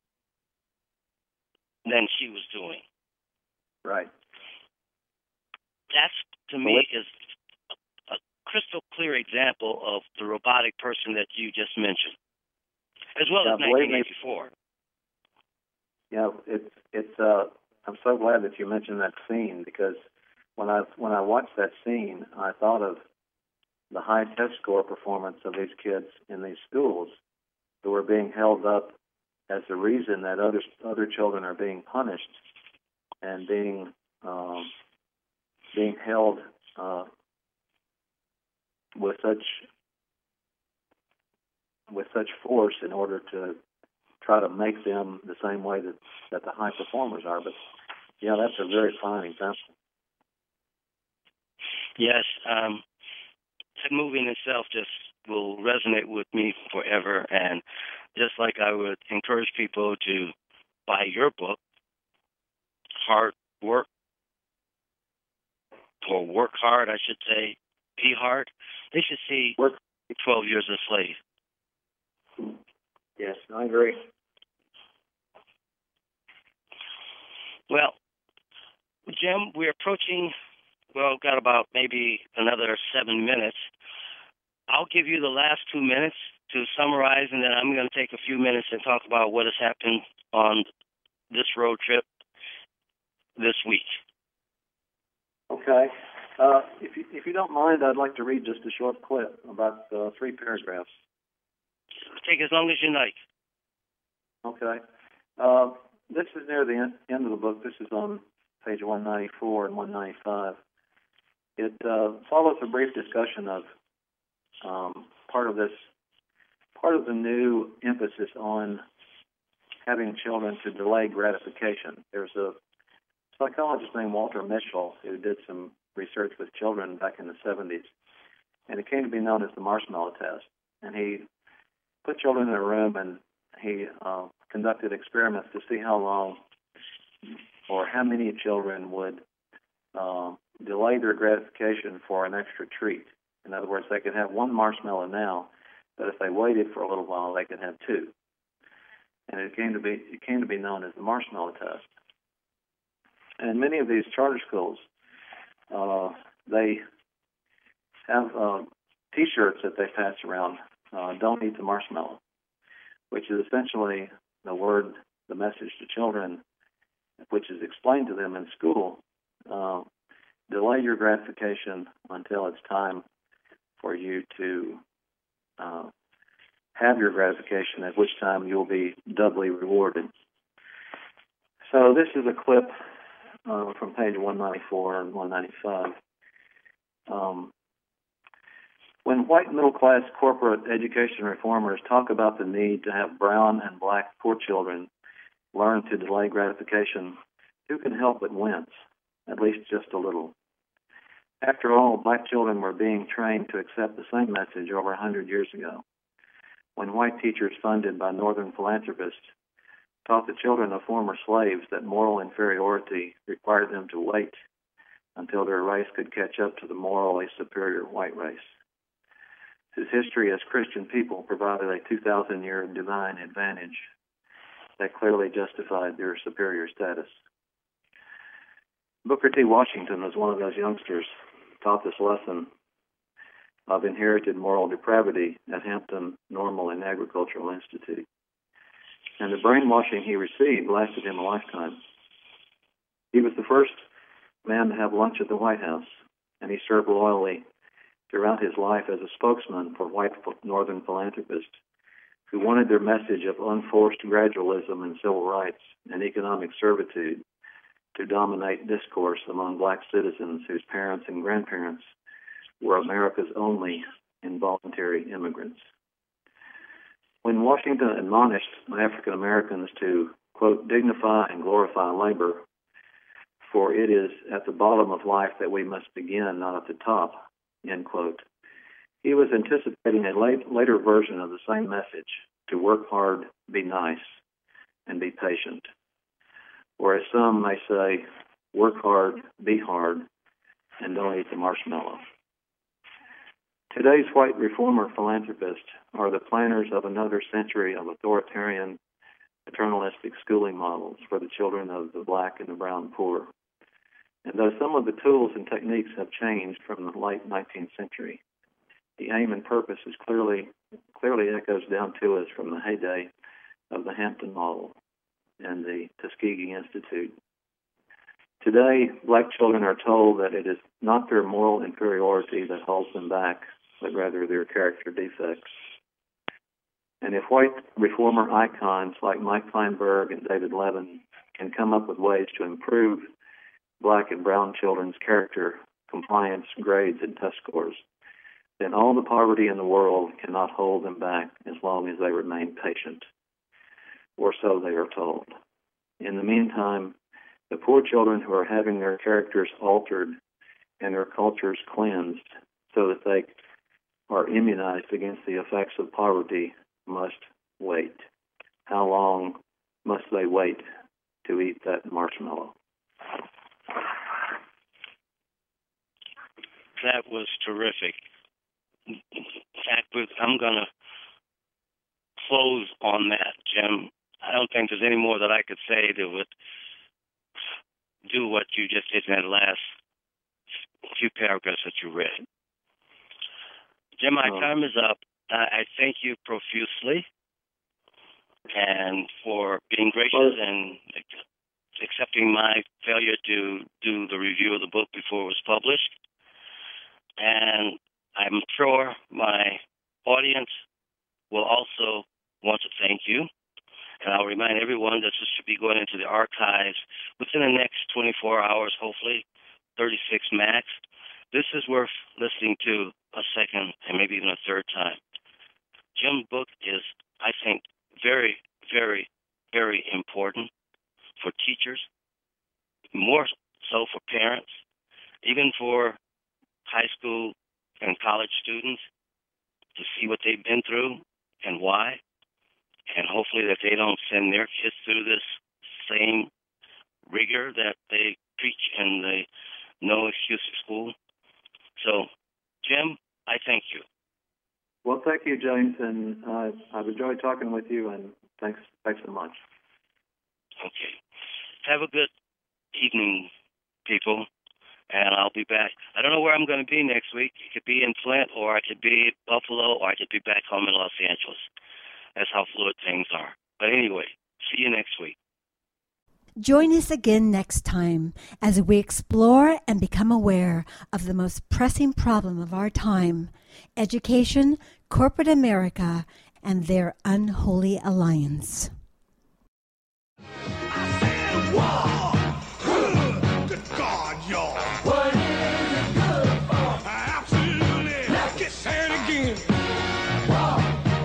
than she was doing. Right. That's, to me, is a crystal clear example of the robotic person that you just mentioned, as well yeah, as nineteen eighty-four. Yeah, it's it's. Uh, I'm so glad that you mentioned that scene, because when I when I watched that scene, I thought of the high test score performance of these kids in these schools who are being held up as the reason that other other children are being punished and being um, being held uh, with such with such force in order to try to make them the same way that, that the high performers are. But yeah, that's a very fine example. Yes, um, that movie in itself just will resonate with me forever. And just like I would encourage people to buy your book, Hard Work, or Work Hard, I should say, Be Hard, they should see Work. twelve Years a Slave. Yes, I agree. Well, Jim, we're approaching, well, got about maybe another seven minutes. I'll give you the last two minutes to summarize, and then I'm going to take a few minutes and talk about what has happened on this road trip this week. Okay. Uh, if you, if you don't mind, I'd like to read just a short clip, about uh, three paragraphs. Take as long as you like. Okay. Uh, this is near the end, end of the book. This is on page one ninety-four and one ninety-five. It uh, follows a brief discussion of um, part of this, part of the new emphasis on having children to delay gratification. There's a psychologist named Walter Mitchell who did some research with children back in the seventies, and it came to be known as the marshmallow test. And he put children in a room and he uh, conducted experiments to see how long or how many children would uh, delay their gratification for an extra treat. In other words, they could have one marshmallow now, but if they waited for a little while, they could have two. And it came to be it came to be known as the marshmallow test. And many of these charter schools, uh, they have uh, T-shirts that they pass around. Uh, don't eat the marshmallow, which is essentially the word, the message to children, which is explained to them in school. Uh, delay your gratification until it's time for you to uh, have your gratification, at which time you'll be doubly rewarded. So this is a clip uh, from page one ninety-four and one ninety-five. Um, When white middle-class corporate education reformers talk about the need to have brown and black poor children learn to delay gratification, who can help but wince, at least just a little? After all, black children were being trained to accept the same message over one hundred years ago, when white teachers funded by northern philanthropists taught the children of former slaves that moral inferiority required them to wait until their race could catch up to the morally superior white race, whose history as Christian people provided a two thousand year divine advantage that clearly justified their superior status. Booker T. Washington was one of those youngsters taught this lesson of inherited moral depravity at Hampton Normal and Agricultural Institute. And the brainwashing he received lasted him a lifetime. He was the first man to have lunch at the White House, and he served loyally throughout his life as a spokesman for white northern philanthropists who wanted their message of unforced gradualism and civil rights and economic servitude to dominate discourse among black citizens whose parents and grandparents were America's only involuntary immigrants. When Washington admonished African Americans to, quote, dignify and glorify labor, for it is at the bottom of life that we must begin, not at the top, end quote, he was anticipating a late, later version of the same message, to work hard, be nice, and be patient. Or as some may say, work hard, be hard, and don't eat the marshmallow. Today's white reformer philanthropists are the planners of another century of authoritarian, paternalistic schooling models for the children of the black and the brown poor. And though some of the tools and techniques have changed from the late nineteenth century, the aim and purpose is clearly clearly echoes down to us from the heyday of the Hampton model and the Tuskegee Institute. Today, black children are told that it is not their moral inferiority that holds them back, but rather their character defects. And if white reformer icons like Mike Feinberg and David Levin can come up with ways to improve black and brown children's character, compliance, grades, and test scores, then all the poverty in the world cannot hold them back as long as they remain patient, or so they are told. In the meantime, the poor children who are having their characters altered and their cultures cleansed so that they are immunized against the effects of poverty must wait. How long must they wait to eat that marshmallow? That was terrific. In fact, I'm going to close on that, Jim. I don't think there's any more that I could say that would do what you just did in that last few paragraphs that you read. Jim, my oh. time is up. Uh, I thank you profusely and for being gracious well, and accepting my failure to do the review of the book before it was published. And I'm sure my audience will also want to thank you. And I'll remind everyone that this should be be going into the archives within the next twenty-four hours, hopefully, thirty-six max. This is worth listening to a second and maybe even a third time. Jim's book is, I think, very, very, very important for teachers, more so for parents, even for high school and college students, to see what they've been through and why, and hopefully that they don't send their kids through this same rigor that they preach in the no excuse school. So, Jim, I thank you. Well, thank you, James, and uh, I've enjoyed talking with you, and thanks, thanks so much. Okay. Have a good evening, people, and I'll be back. I don't know where I'm going to be next week. It could be in Flint, or I could be in Buffalo, or I could be back home in Los Angeles. That's how fluid things are. But anyway, see you next week. Join us again next time as we explore and become aware of the most pressing problem of our time: education, corporate America, and their unholy alliance. I said, whoa! Good God, y'all. What is it good for? Absolutely. Let's get said again. Whoa.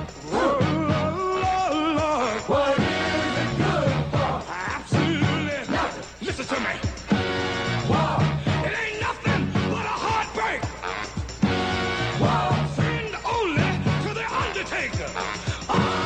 Whoa, Lord. What is it good for? Absolutely. Nothing. Listen to me. Whoa. It ain't nothing but a heartbreak. Whoa. Send only to the undertaker. Oh.